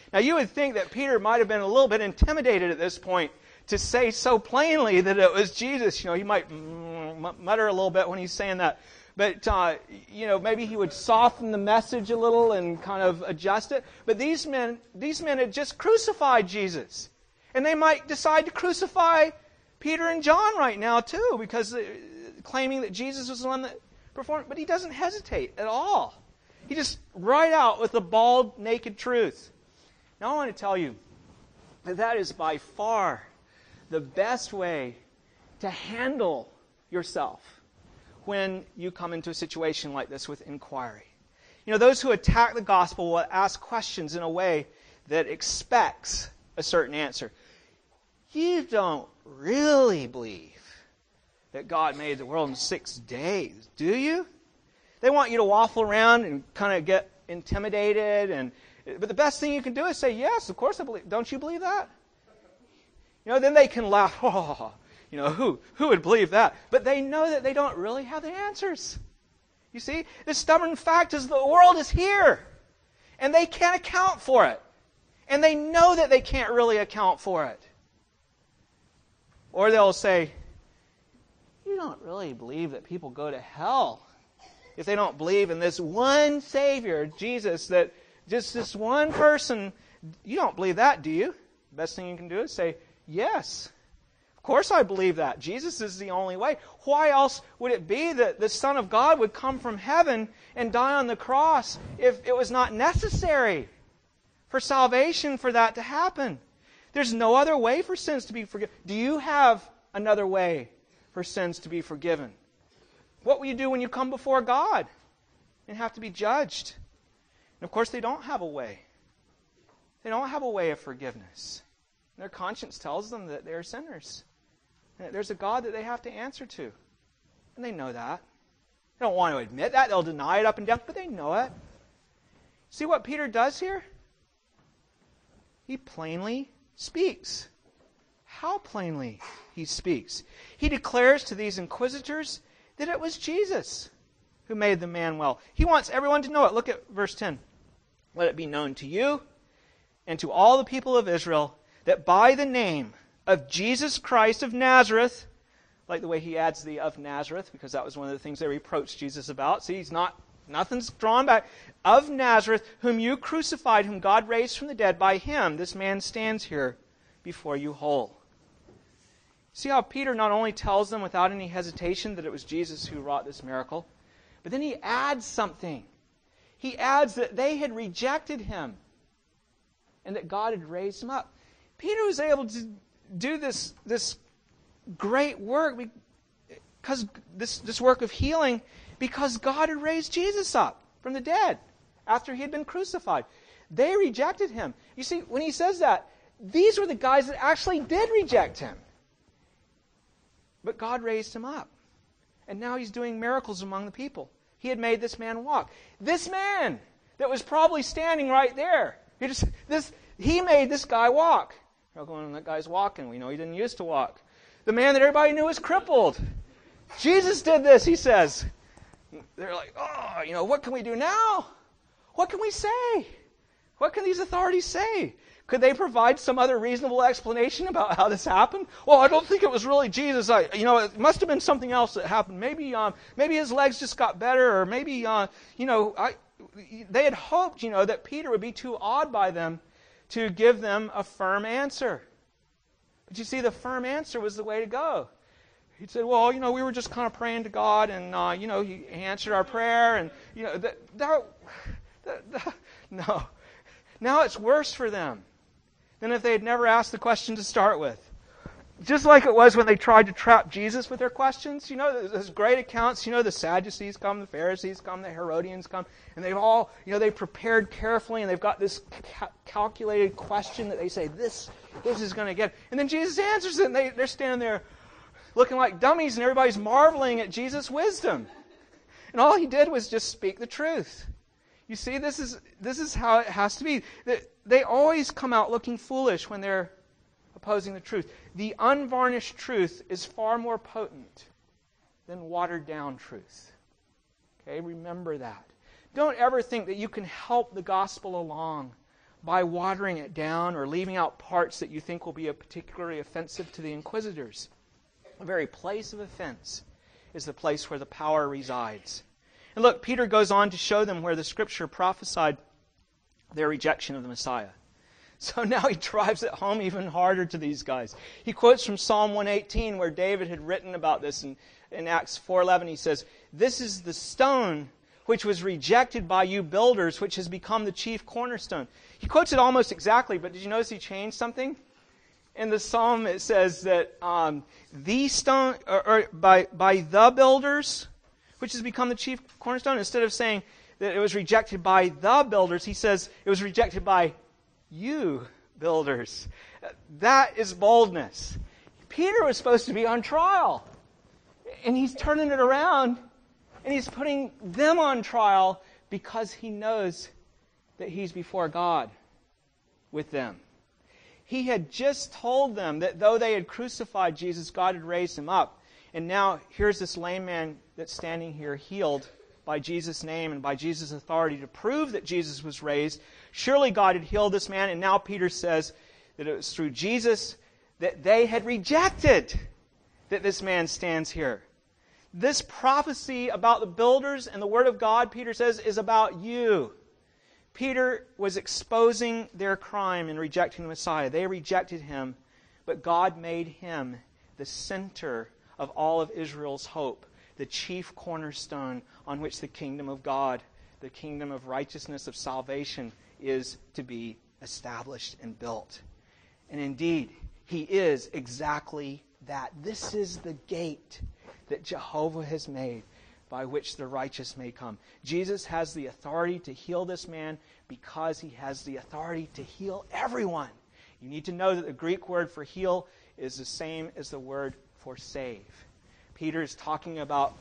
Now you would think that Peter might have been a little bit intimidated at this point to say so plainly that it was Jesus. He might mutter a little bit when he's saying that. But, maybe he would soften the message a little and kind of adjust it. But these men had just crucified Jesus. And they might decide to crucify Peter and John right now too, because claiming that Jesus was the one that performed. But he doesn't hesitate at all. He just right out with the bald, naked truth. Now I want to tell you that is by far the best way to handle yourself when you come into a situation like this with inquiry. Those who attack the gospel will ask questions in a way that expects a certain answer. You don't really believe that God made the world in 6 days, do you? They want you to waffle around and kind of get intimidated. But the best thing you can do is say, yes, of course I believe. Don't you believe that? Then they can laugh. Oh, who would believe that? But they know that they don't really have the answers. You see, the stubborn fact is the world is here. And they can't account for it. And they know that they can't really account for it. Or they'll say, you don't really believe that people go to hell if they don't believe in this one Savior, Jesus, that just this one person. You don't believe that, do you? The best thing you can do is say, yes. Of course I believe that. Jesus is the only way. Why else would it be that the Son of God would come from heaven and die on the cross if it was not necessary for salvation for that to happen? There's no other way for sins to be forgiven. Do you have another way for sins to be forgiven? What will you do when you come before God and have to be judged? And of course they don't have a way. They don't have a way of forgiveness. Their conscience tells them that they're sinners. And there's a God that they have to answer to. And they know that. They don't want to admit that. They'll deny it up and down, but they know it. See what Peter does here? He plainly speaks. How plainly he speaks. He declares to these inquisitors that it was Jesus who made the man well. He wants everyone to know it. Look at verse 10. Let it be known to you and to all the people of Israel that by the name of Jesus Christ of Nazareth, like the way he adds the of Nazareth, because that was one of the things they reproached Jesus about. See, nothing's drawn back. Of Nazareth, whom you crucified, whom God raised from the dead, by him, this man stands here before you whole. See how Peter not only tells them without any hesitation that it was Jesus who wrought this miracle, but then he adds something. He adds that they had rejected him and that God had raised him up. Peter was able to do this great work, because this work of healing, because God had raised Jesus up from the dead after he had been crucified. They rejected him. You see, when he says that, these were the guys that actually did reject him. But God raised him up. And now he's doing miracles among the people. He had made this man walk. This man that was probably standing right there. He made this guy walk. You're going, that guy's walking. We know he didn't used to walk. The man that everybody knew was crippled. Jesus did this, he says. They're like, what can we do now? What can we say? What can these authorities say? Could they provide some other reasonable explanation about how this happened? Well, I don't think it was really Jesus. It must have been something else that happened. Maybe his legs just got better, or maybe, they had hoped, that Peter would be too awed by them to give them a firm answer. But you see, the firm answer was the way to go. He said, well, we were just kind of praying to God, and, he answered our prayer, and, no. Now it's worse for them than if they had never asked the question to start with. Just like it was when they tried to trap Jesus with their questions. There's great accounts. The Sadducees come, the Pharisees come, the Herodians come. And they've all, they prepared carefully, and they've got this calculated question that they say, this is going to get. And then Jesus answers it, and they're standing there looking like dummies, and everybody's marveling at Jesus' wisdom. And all he did was just speak the truth. You see, this is how it has to be. They always come out looking foolish when they're opposing the truth. The unvarnished truth is far more potent than watered down truth. Okay, remember that. Don't ever think that you can help the gospel along by watering it down or leaving out parts that you think will be particularly offensive to the inquisitors. The very place of offense is the place where the power resides. And look, Peter goes on to show them where the Scripture prophesied their rejection of the Messiah. So now he drives it home even harder to these guys. He quotes from Psalm 118 where David had written about this in Acts 4:11. He says, "This is the stone which was rejected by you builders, which has become the chief cornerstone." He quotes it almost exactly, but did you notice he changed something? In the psalm it says that the stone, or by the builders, which has become the chief cornerstone, instead of saying that it was rejected by the builders, he says it was rejected by you builders. That is boldness. Peter was supposed to be on trial, and he's turning it around, and he's putting them on trial because he knows that he's before God with them. He had just told them that though they had crucified Jesus, God had raised him up. And now here's this lame man that's standing here healed by Jesus' name and by Jesus' authority to prove that Jesus was raised. Surely God had healed this man, and now Peter says that it was through Jesus that they had rejected that this man stands here. This prophecy about the builders and the Word of God, Peter says, is about you. Peter was exposing their crime in rejecting the Messiah. They rejected him, but God made him the center of all of Israel's hope, the chief cornerstone on which the kingdom of God, the kingdom of righteousness, of salvation, is to be established and built. And indeed, he is exactly that. This is the gate that Jehovah has made by which the righteous may come. Jesus has the authority to heal this man because he has the authority to heal everyone. You need to know that the Greek word for heal is the same as the word for save. Peter is talking about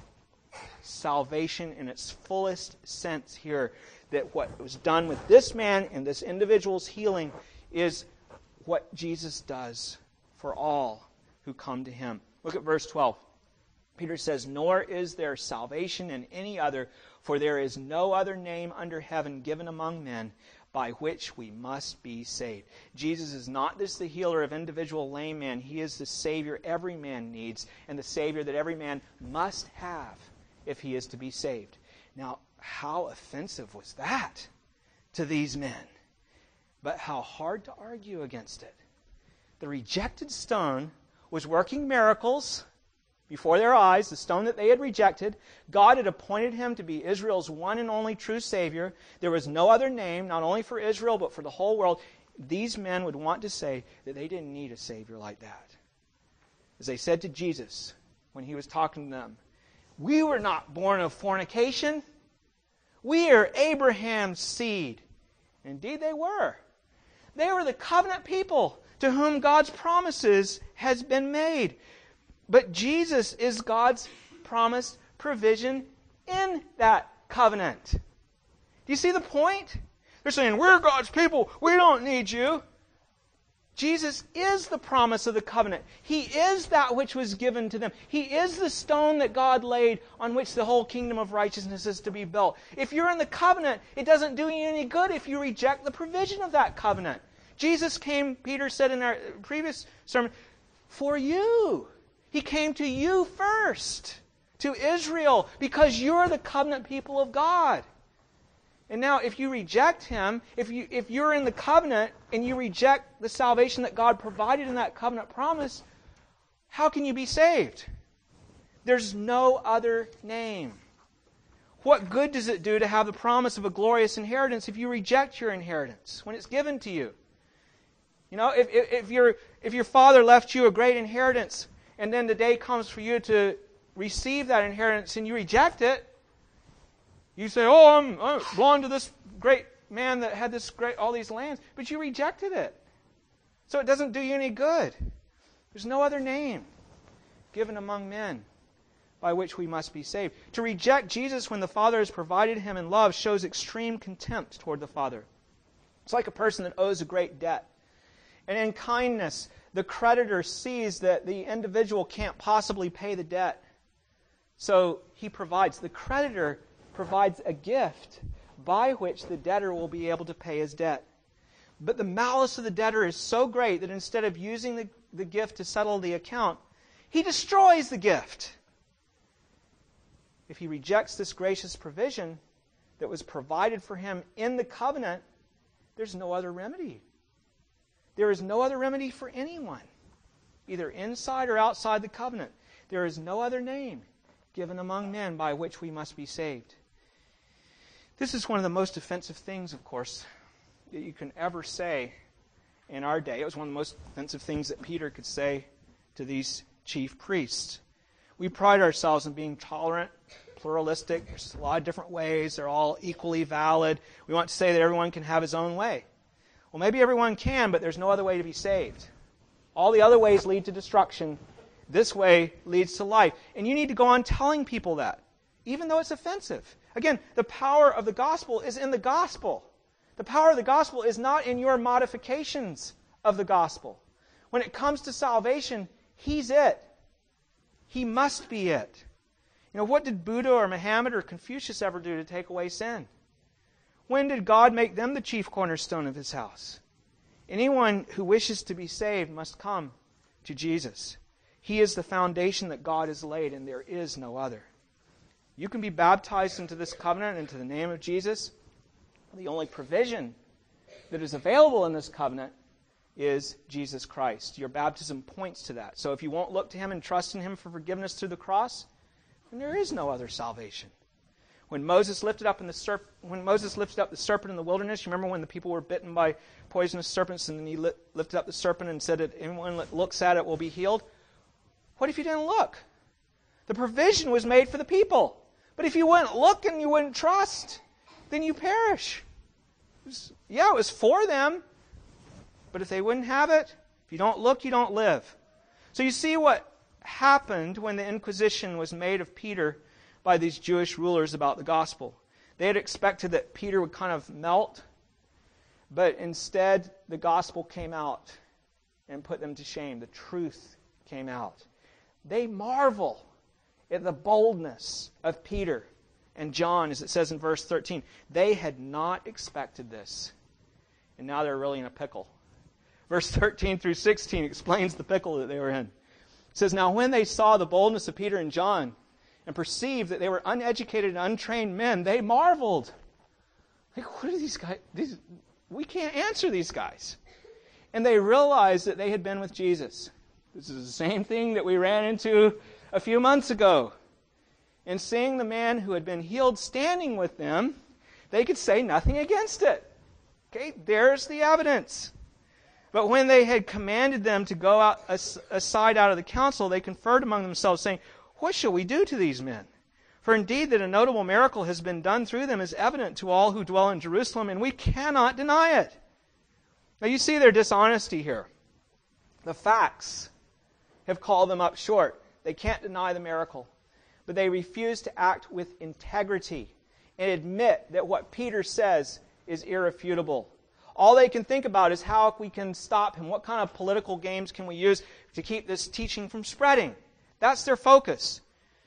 salvation in its fullest sense here, that what was done with this man and this individual's healing is what Jesus does for all who come to him. Look at verse 12. Peter says, "Nor is there salvation in any other, for there is no other name under heaven given among men by which we must be saved." Jesus is not just the healer of individual lame men. He is the Savior every man needs and the Savior that every man must have if he is to be saved. Now, how offensive was that to these men? But how hard to argue against it. The rejected stone was working miracles before their eyes, the stone that they had rejected. God had appointed him to be Israel's one and only true Savior. There was no other name, not only for Israel, but for the whole world. These men would want to say that they didn't need a Savior like that. As they said to Jesus when he was talking to them, "We were not born of fornication. We are Abraham's seed." Indeed, they were. They were the covenant people to whom God's promises has been made. But Jesus is God's promised provision in that covenant. Do you see the point? They're saying, "We're God's people. We don't need you." Jesus is the promise of the covenant. He is that which was given to them. He is the stone that God laid on which the whole kingdom of righteousness is to be built. If you're in the covenant, it doesn't do you any good if you reject the provision of that covenant. Jesus came, Peter said in our previous sermon, for you. He came to you first, to Israel, because you're the covenant people of God. And now if you reject Him, if you're in the covenant and you reject the salvation that God provided in that covenant promise, how can you be saved? There's no other name. What good does it do to have the promise of a glorious inheritance if you reject your inheritance when it's given to you? You know, if your father left you a great inheritance, and then the day comes for you to receive that inheritance and you reject it, you say, "Oh, I belong to this great man that had all these lands," but you rejected it. So it doesn't do you any good. There's no other name given among men by which we must be saved. To reject Jesus when the Father has provided him in love shows extreme contempt toward the Father. It's like a person that owes a great debt. And in kindness, the creditor sees that the individual can't possibly pay the debt. So he provides. The creditor provides a gift by which the debtor will be able to pay his debt. But the malice of the debtor is so great that instead of using the gift to settle the account, he destroys the gift. If he rejects this gracious provision that was provided for him in the covenant, there's no other remedy. There is no other remedy for anyone, either inside or outside the covenant. There is no other name given among men by which we must be saved. This is one of the most offensive things, of course, that you can ever say in our day. It was one of the most offensive things that Peter could say to these chief priests. We pride ourselves in being tolerant, pluralistic. There's a lot of different ways. They're all equally valid. We want to say that everyone can have his own way. Well, maybe everyone can, but there's no other way to be saved. All the other ways lead to destruction. This way leads to life. And you need to go on telling people that, even though it's offensive. Again, the power of the gospel is in the gospel. The power of the gospel is not in your modifications of the gospel. When it comes to salvation, He's it. He must be it. You know, what did Buddha or Muhammad or Confucius ever do to take away sin? When did God make them the chief cornerstone of His house? Anyone who wishes to be saved must come to Jesus. He is the foundation that God has laid, and there is no other. You can be baptized into this covenant, into the name of Jesus. The only provision that is available in this covenant is Jesus Christ. Your baptism points to that. So if you won't look to Him and trust in Him for forgiveness through the cross, then there is no other salvation. When Moses lifted up the serpent in the wilderness, you remember when the people were bitten by poisonous serpents, and then He lifted up the serpent and said that anyone that looks at it will be healed? What if you didn't look? The provision was made for the people. But if you wouldn't look and you wouldn't trust, then you perish. It was for them. But if they wouldn't have it, if you don't look, you don't live. So you see what happened when the inquisition was made of Peter by these Jewish rulers about the gospel. They had expected that Peter would kind of melt, but instead the gospel came out and put them to shame. The truth came out. They marvel at the boldness of Peter and John, as it says in verse 13. They had not expected this, and now they're really in a pickle. Verse 13 through 16 explains the pickle that they were in. It says, "Now when they saw the boldness of Peter and John and perceived that they were uneducated and untrained men, they marveled." Like, what are these guys? We can't answer these guys. And they realized that they had been with Jesus. This is the same thing that we ran into a few months ago. And seeing the man who had been healed standing with them, they could say nothing against it. Okay, there's the evidence. But when they had commanded them to go out aside out of the council, they conferred among themselves, saying, "What shall we do to these men? For indeed that a notable miracle has been done through them is evident to all who dwell in Jerusalem, and we cannot deny it." Now you see their dishonesty here. The facts have called them up short. They can't deny the miracle. But they refuse to act with integrity and admit that what Peter says is irrefutable. All they can think about is how we can stop him. What kind of political games can we use to keep this teaching from spreading? That's their focus.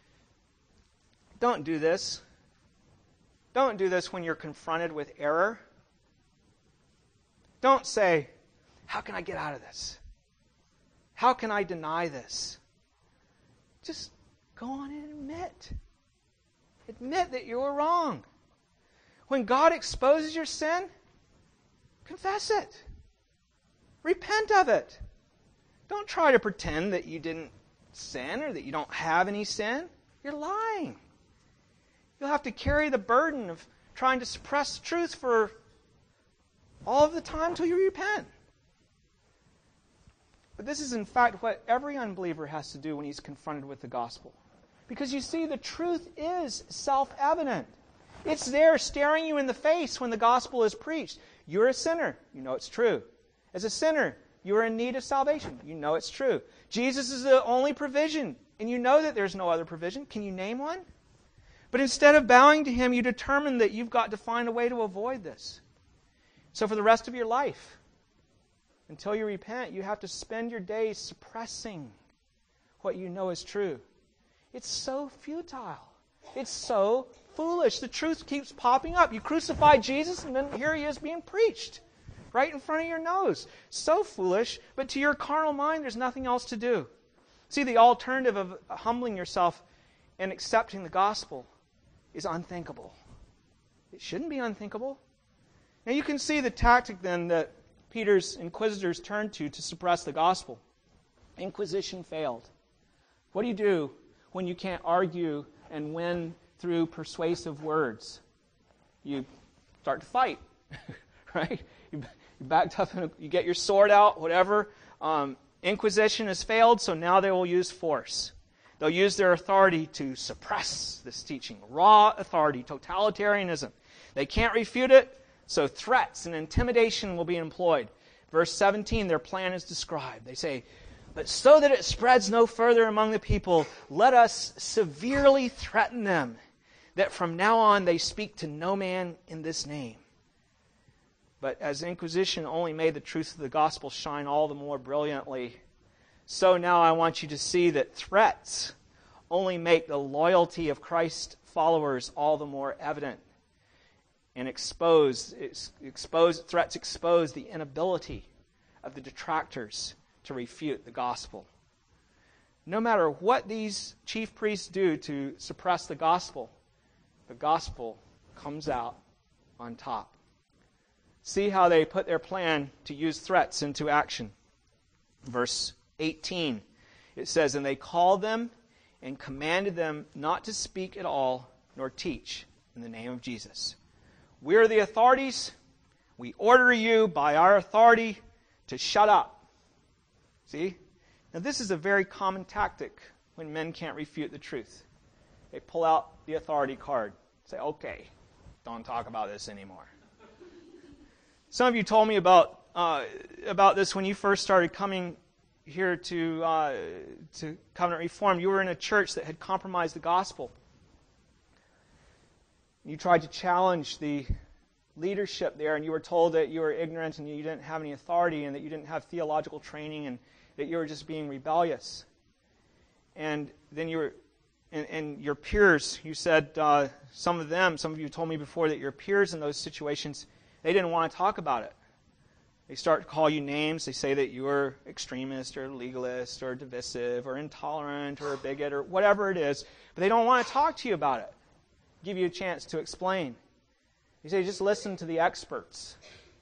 Don't do this. Don't do this when you're confronted with error. Don't say, "How can I get out of this? How can I deny this?" Just go on and admit. Admit that you were wrong. When God exposes your sin, confess it. Repent of it. Don't try to pretend that you didn't sin or that you don't have any sin. You're lying. You'll have to carry the burden of trying to suppress the truth for all of the time until you repent. But this is in fact what every unbeliever has to do when he's confronted with the gospel. Because you see, the truth is self-evident. It's there staring you in the face when the gospel is preached. You're a sinner. You know it's true. As a sinner, you are in need of salvation. You know it's true. Jesus is the only provision, and you know that there's no other provision. Can you name one? But instead of bowing to Him, you determine that you've got to find a way to avoid this. So for the rest of your life, until you repent, you have to spend your days suppressing what you know is true. It's so futile. It's so foolish. The truth keeps popping up. You crucified Jesus, and then here He is being preached. right in front of your nose. So foolish, but to your carnal mind, there's nothing else to do. See, the alternative of humbling yourself and accepting the gospel is unthinkable. It shouldn't be unthinkable. Now you can see the tactic then that Peter's inquisitors turned to suppress the gospel. Inquisition failed. What do you do when you can't argue and win through persuasive words? You start to fight, right? You backed up and you get your sword out, whatever. Inquisition has failed, so now they will use force. They'll use their authority to suppress this teaching. Raw authority, totalitarianism. They can't refute it, so threats and intimidation will be employed. Verse 17, their plan is described. They say, but so that it spreads no further among the people, let us severely threaten them, that from now on they speak to no man in this name. But as Inquisition only made the truth of the gospel shine all the more brilliantly, so now I want you to see that threats only make the loyalty of Christ's followers all the more evident. And threats expose the inability of the detractors to refute the gospel. No matter what these chief priests do to suppress the gospel comes out on top. See how they put their plan to use threats into action. Verse 18, it says, and they called them and commanded them not to speak at all nor teach in the name of Jesus. We are the authorities. We order you by our authority to shut up. See? Now this is a very common tactic when men can't refute the truth. They pull out the authority card. Say, okay, don't talk about this anymore. Some of you told me about this when you first started coming here to Covenant Reform. You were in a church that had compromised the gospel. You tried to challenge the leadership there, and you were told that you were ignorant and you didn't have any authority and that you didn't have theological training and that you were just being rebellious. And then you were, and your peers, you said, some of you told me before that your peers in those situations, they didn't want to talk about it. They start to call you names. They say that you are extremist or legalist or divisive or intolerant or a bigot or whatever it is, but they don't want to talk to you about it. Give you a chance to explain. You say, just listen to the experts.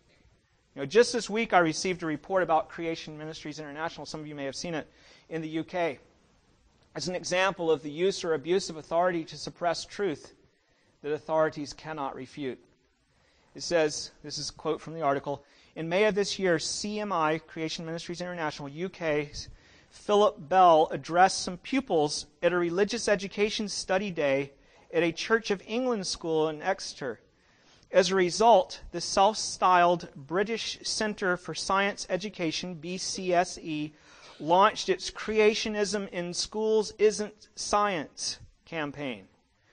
Just this week I received a report about Creation Ministries International. Some of you may have seen it in the UK. As an example of the use or abuse of authority to suppress truth that authorities cannot refute. It says, this is a quote from the article, in May of this year, CMI, Creation Ministries International, UK's Philip Bell addressed some pupils at a religious education study day at a Church of England school in Exeter. As a result, the self-styled British Centre for Science Education, BCSE, launched its Creationism in Schools Isn't Science campaign.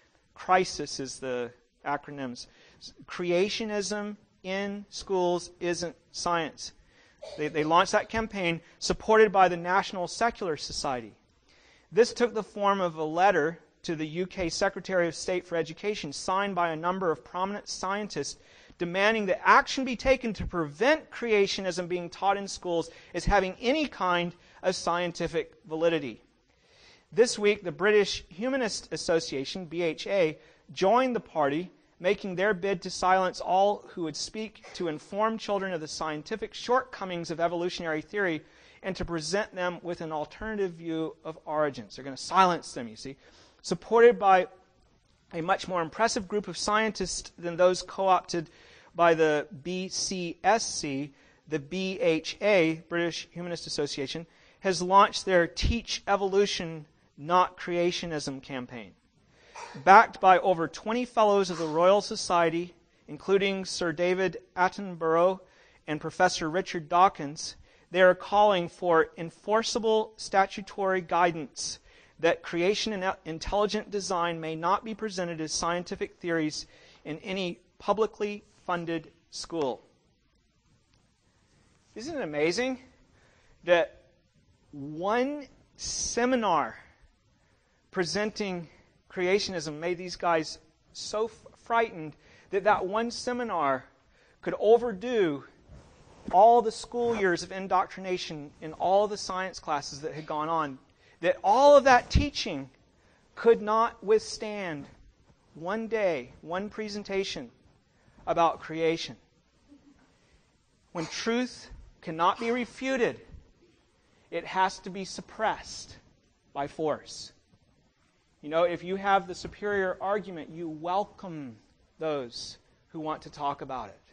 CRISIS is the acronyms. Creationism in Schools Isn't Science. They launched that campaign supported by the National Secular Society. This took the form of a letter to the UK Secretary of State for Education, signed by a number of prominent scientists, demanding that action be taken to prevent creationism being taught in schools as having any kind of scientific validity. This week, the British Humanist Association, BHA, joined the party, making their bid to silence all who would speak to inform children of the scientific shortcomings of evolutionary theory and to present them with an alternative view of origins. They're going to silence them, you see. Supported by a much more impressive group of scientists than those co-opted by the BCSC, the BHA, British Humanist Association, has launched their Teach Evolution, Not Creationism campaign. Backed by over 20 fellows of the Royal Society, including Sir David Attenborough and Professor Richard Dawkins, they are calling for enforceable statutory guidance that creation and intelligent design may not be presented as scientific theories in any publicly funded school. Isn't it amazing that one seminar presenting creationism made these guys so frightened that one seminar could overdo all the school years of indoctrination in all the science classes that had gone on, that all of that teaching could not withstand one day, one presentation about creation. When truth cannot be refuted, it has to be suppressed by force. You know, if you have the superior argument, you welcome those who want to talk about it.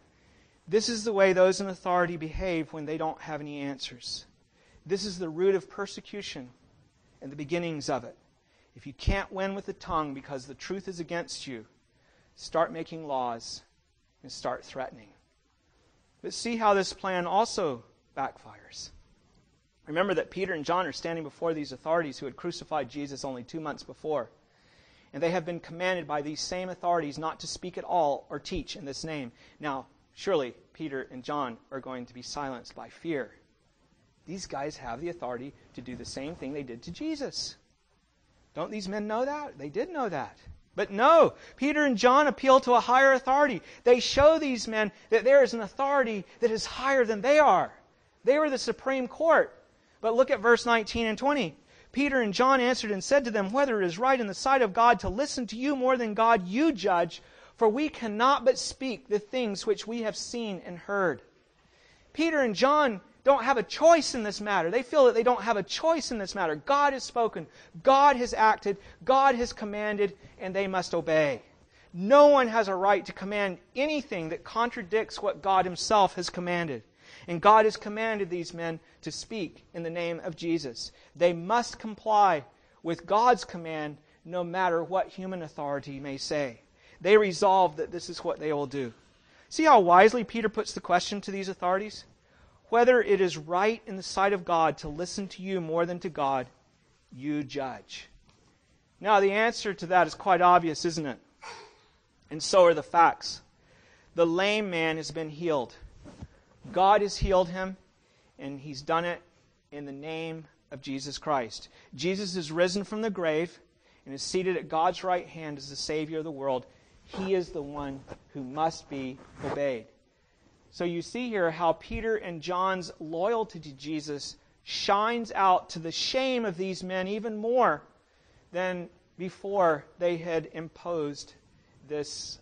This is the way those in authority behave when they don't have any answers. This is the root of persecution and the beginnings of it. If you can't win with the tongue because the truth is against you, start making laws and start threatening. But see how this plan also backfires. Remember that Peter and John are standing before these authorities who had crucified Jesus only 2 months before. And they have been commanded by these same authorities not to speak at all or teach in this name. Now, surely Peter and John are going to be silenced by fear. These guys have the authority to do the same thing they did to Jesus. Don't these men know that? They did know that. But no, Peter and John appeal to a higher authority. They show these men that there is an authority that is higher than they are. They were the supreme court. But look at verse 19 and 20. Peter and John answered and said to them, whether it is right in the sight of God to listen to you more than God, you judge, for we cannot but speak the things which we have seen and heard. Peter and John don't have a choice in this matter. They feel that they don't have a choice in this matter. God has spoken. God has acted. God has commanded, and they must obey. No one has a right to command anything that contradicts what God Himself has commanded. And God has commanded these men to speak in the name of Jesus. They must comply with God's command no matter what human authority may say. They resolve that this is what they will do. See how wisely Peter puts the question to these authorities? Whether it is right in the sight of God to listen to you more than to God, you judge. Now, the answer to that is quite obvious, isn't it? And so are the facts. The lame man has been healed. God has healed him, and He's done it in the name of Jesus Christ. Jesus is risen from the grave and is seated at God's right hand as the Savior of the world. He is the one who must be obeyed. So you see here how Peter and John's loyalty to Jesus shines out to the shame of these men even more than before they had imposed this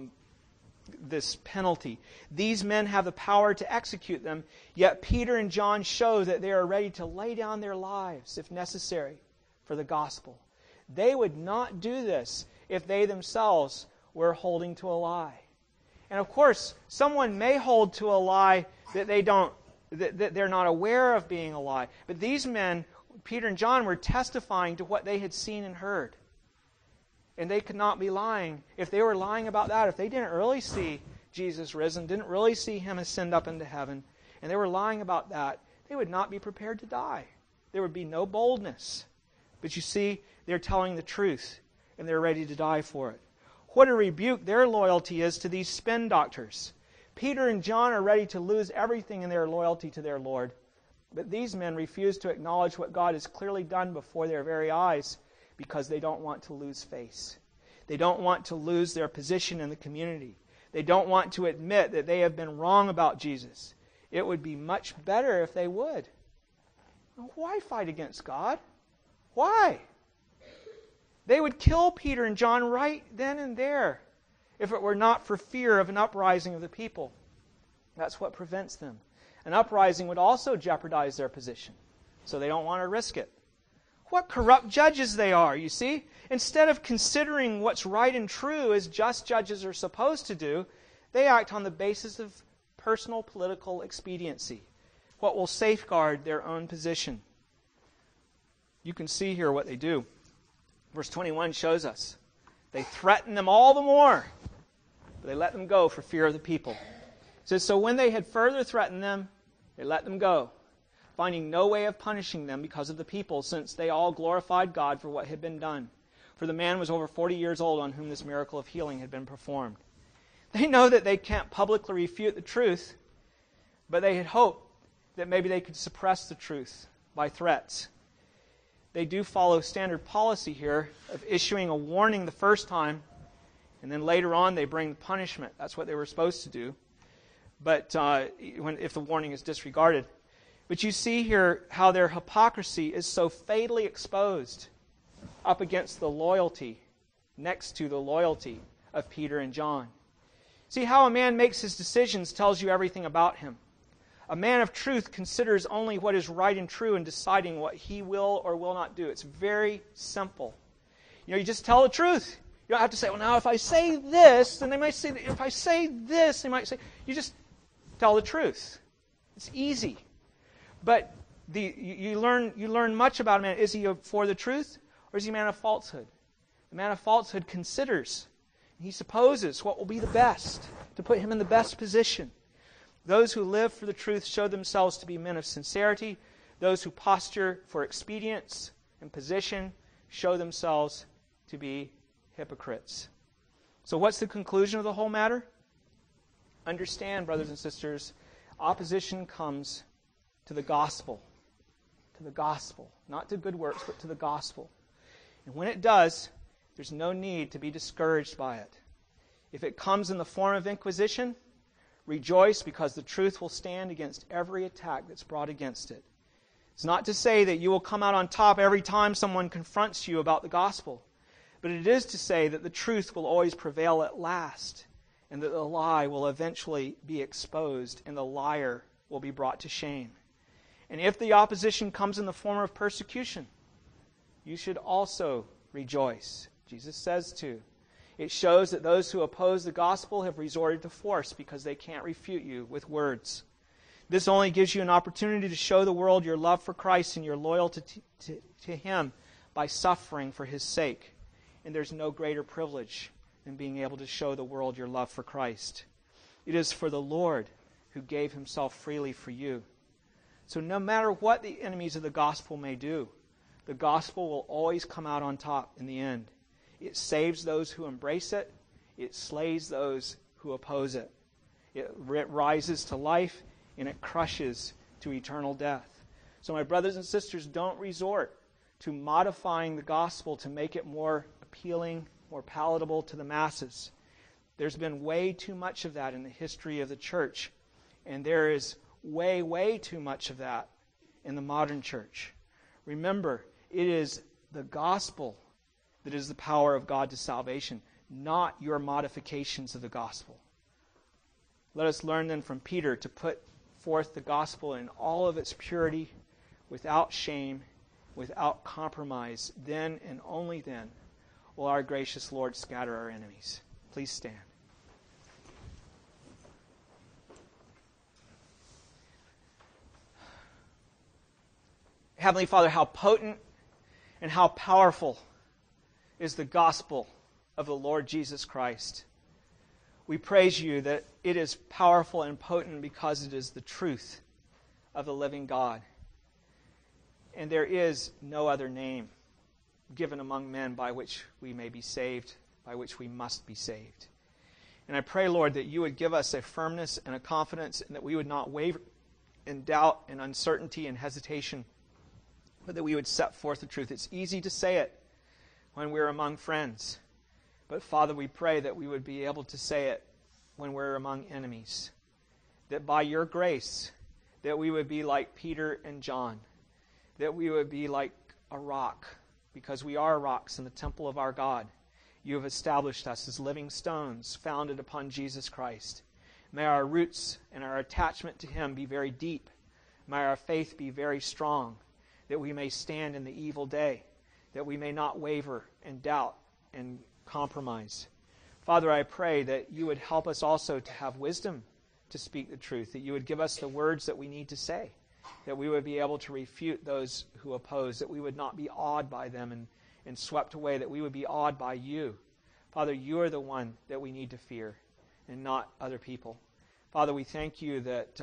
penalty. These men have the power to execute them, yet Peter and John show that they are ready to lay down their lives, if necessary, for the gospel. They would not do this if they themselves were holding to a lie. And of course, someone may hold to a lie that they're not aware of being a lie. But these men, Peter and John, were testifying to what they had seen and heard. And they could not be lying. If they were lying about that, if they didn't really see Jesus risen, didn't really see Him ascend up into heaven, and they were lying about that, they would not be prepared to die. There would be no boldness. But you see, they're telling the truth, and they're ready to die for it. What a rebuke their loyalty is to these spin doctors. Peter and John are ready to lose everything in their loyalty to their Lord. But these men refuse to acknowledge what God has clearly done before their very eyes because they don't want to lose face. They don't want to lose their position in the community. They don't want to admit that they have been wrong about Jesus. It would be much better if they would. Why fight against God? Why? They would kill Peter and John right then and there if it were not for fear of an uprising of the people. That's what prevents them. An uprising would also jeopardize their position, so they don't want to risk it. What corrupt judges they are, you see? Instead of considering what's right and true as just judges are supposed to do, they act on the basis of personal political expediency, what will safeguard their own position. You can see here what they do. Verse 21 shows us. They threaten them all the more, but they let them go for fear of the people. It says, so when they had further threatened them, they let them go, finding no way of punishing them because of the people, since they all glorified God for what had been done. For the man was over 40 years old on whom this miracle of healing had been performed. They know that they can't publicly refute the truth, but they had hoped that maybe they could suppress the truth by threats. They do follow standard policy here of issuing a warning the first time, and then later on they bring the punishment. That's what they were supposed to do. but if the warning is disregarded. But you see here how their hypocrisy is so fatally exposed up against the loyalty, next to the loyalty of Peter and John. See, how a man makes his decisions tells you everything about him. A man of truth considers only what is right and true in deciding what he will or will not do. It's very simple. You just tell the truth. You don't have to say, well, now if I say this, then they might say, if I say this, they might say. You just tell the truth. It's easy. But you learn much about a man. Is he for the truth, or is he a man of falsehood? The man of falsehood considers. He supposes what will be the best, to put him in the best position. Those who live for the truth show themselves to be men of sincerity. Those who posture for expedience and position show themselves to be hypocrites. So what's the conclusion of the whole matter? Understand, brothers and sisters, opposition comes to the gospel. To the gospel. Not to good works, but to the gospel. And when it does, there's no need to be discouraged by it. If it comes in the form of inquisition, rejoice, because the truth will stand against every attack that's brought against it. It's not to say that you will come out on top every time someone confronts you about the gospel, but it is to say that the truth will always prevail at last, and that the lie will eventually be exposed, and the liar will be brought to shame. And if the opposition comes in the form of persecution, you should also rejoice. Jesus says to. It shows that those who oppose the gospel have resorted to force because they can't refute you with words. This only gives you an opportunity to show the world your love for Christ and your loyalty to Him by suffering for His sake. And there's no greater privilege than being able to show the world your love for Christ. It is for the Lord who gave Himself freely for you. So no matter what the enemies of the gospel may do, the gospel will always come out on top in the end. It saves those who embrace it. It slays those who oppose it. It rises to life, and it crushes to eternal death. So my brothers and sisters, don't resort to modifying the gospel to make it more appealing, more palatable to the masses. There's been way too much of that in the history of the church, and there is way, way too much of that in the modern church. Remember, it is the gospel that is the power of God to salvation, not your modifications of the gospel. Let us learn then from Peter to put forth the gospel in all of its purity, without shame, without compromise. Then and only then will our gracious Lord scatter our enemies. Please stand. Heavenly Father, how potent and how powerful is the gospel of the Lord Jesus Christ. We praise you that it is powerful and potent because it is the truth of the living God. And there is no other name given among men by which we may be saved, by which we must be saved. And I pray, Lord, that you would give us a firmness and a confidence, and that we would not waver in doubt and uncertainty and hesitation, but that we would set forth the truth. It's easy to say it when we're among friends. But Father, we pray that we would be able to say it when we're among enemies. That by your grace, that we would be like Peter and John. That we would be like a rock, because we are rocks in the temple of our God. You have established us as living stones founded upon Jesus Christ. May our roots and our attachment to Him be very deep. May our faith be very strong, that we may stand in the evil day, that we may not waver and doubt and compromise. Father, I pray that you would help us also to have wisdom to speak the truth, that you would give us the words that we need to say, that we would be able to refute those who oppose, that we would not be awed by them and swept away, that we would be awed by you. Father, you are the one that we need to fear and not other people. Father, we thank you that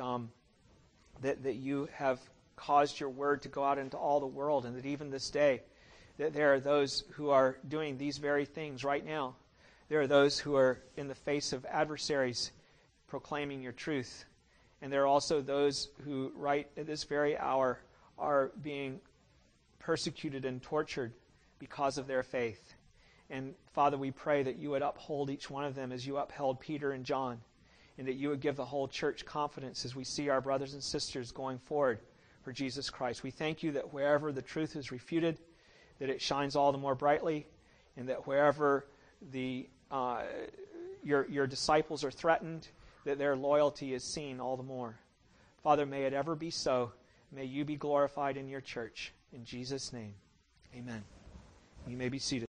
you have caused your word to go out into all the world, and that even this day that there are those who are doing these very things right now. There are those who are in the face of adversaries proclaiming your truth. And there are also those who right at this very hour are being persecuted and tortured because of their faith. And Father, we pray that you would uphold each one of them as you upheld Peter and John. and that you would give the whole church confidence as we see our brothers and sisters going forward for Jesus Christ. We thank you that wherever the truth is refuted, that it shines all the more brightly, and that wherever your disciples are threatened, that their loyalty is seen all the more. Father, may it ever be so. May you be glorified in your church. In Jesus' name, amen. You may be seated.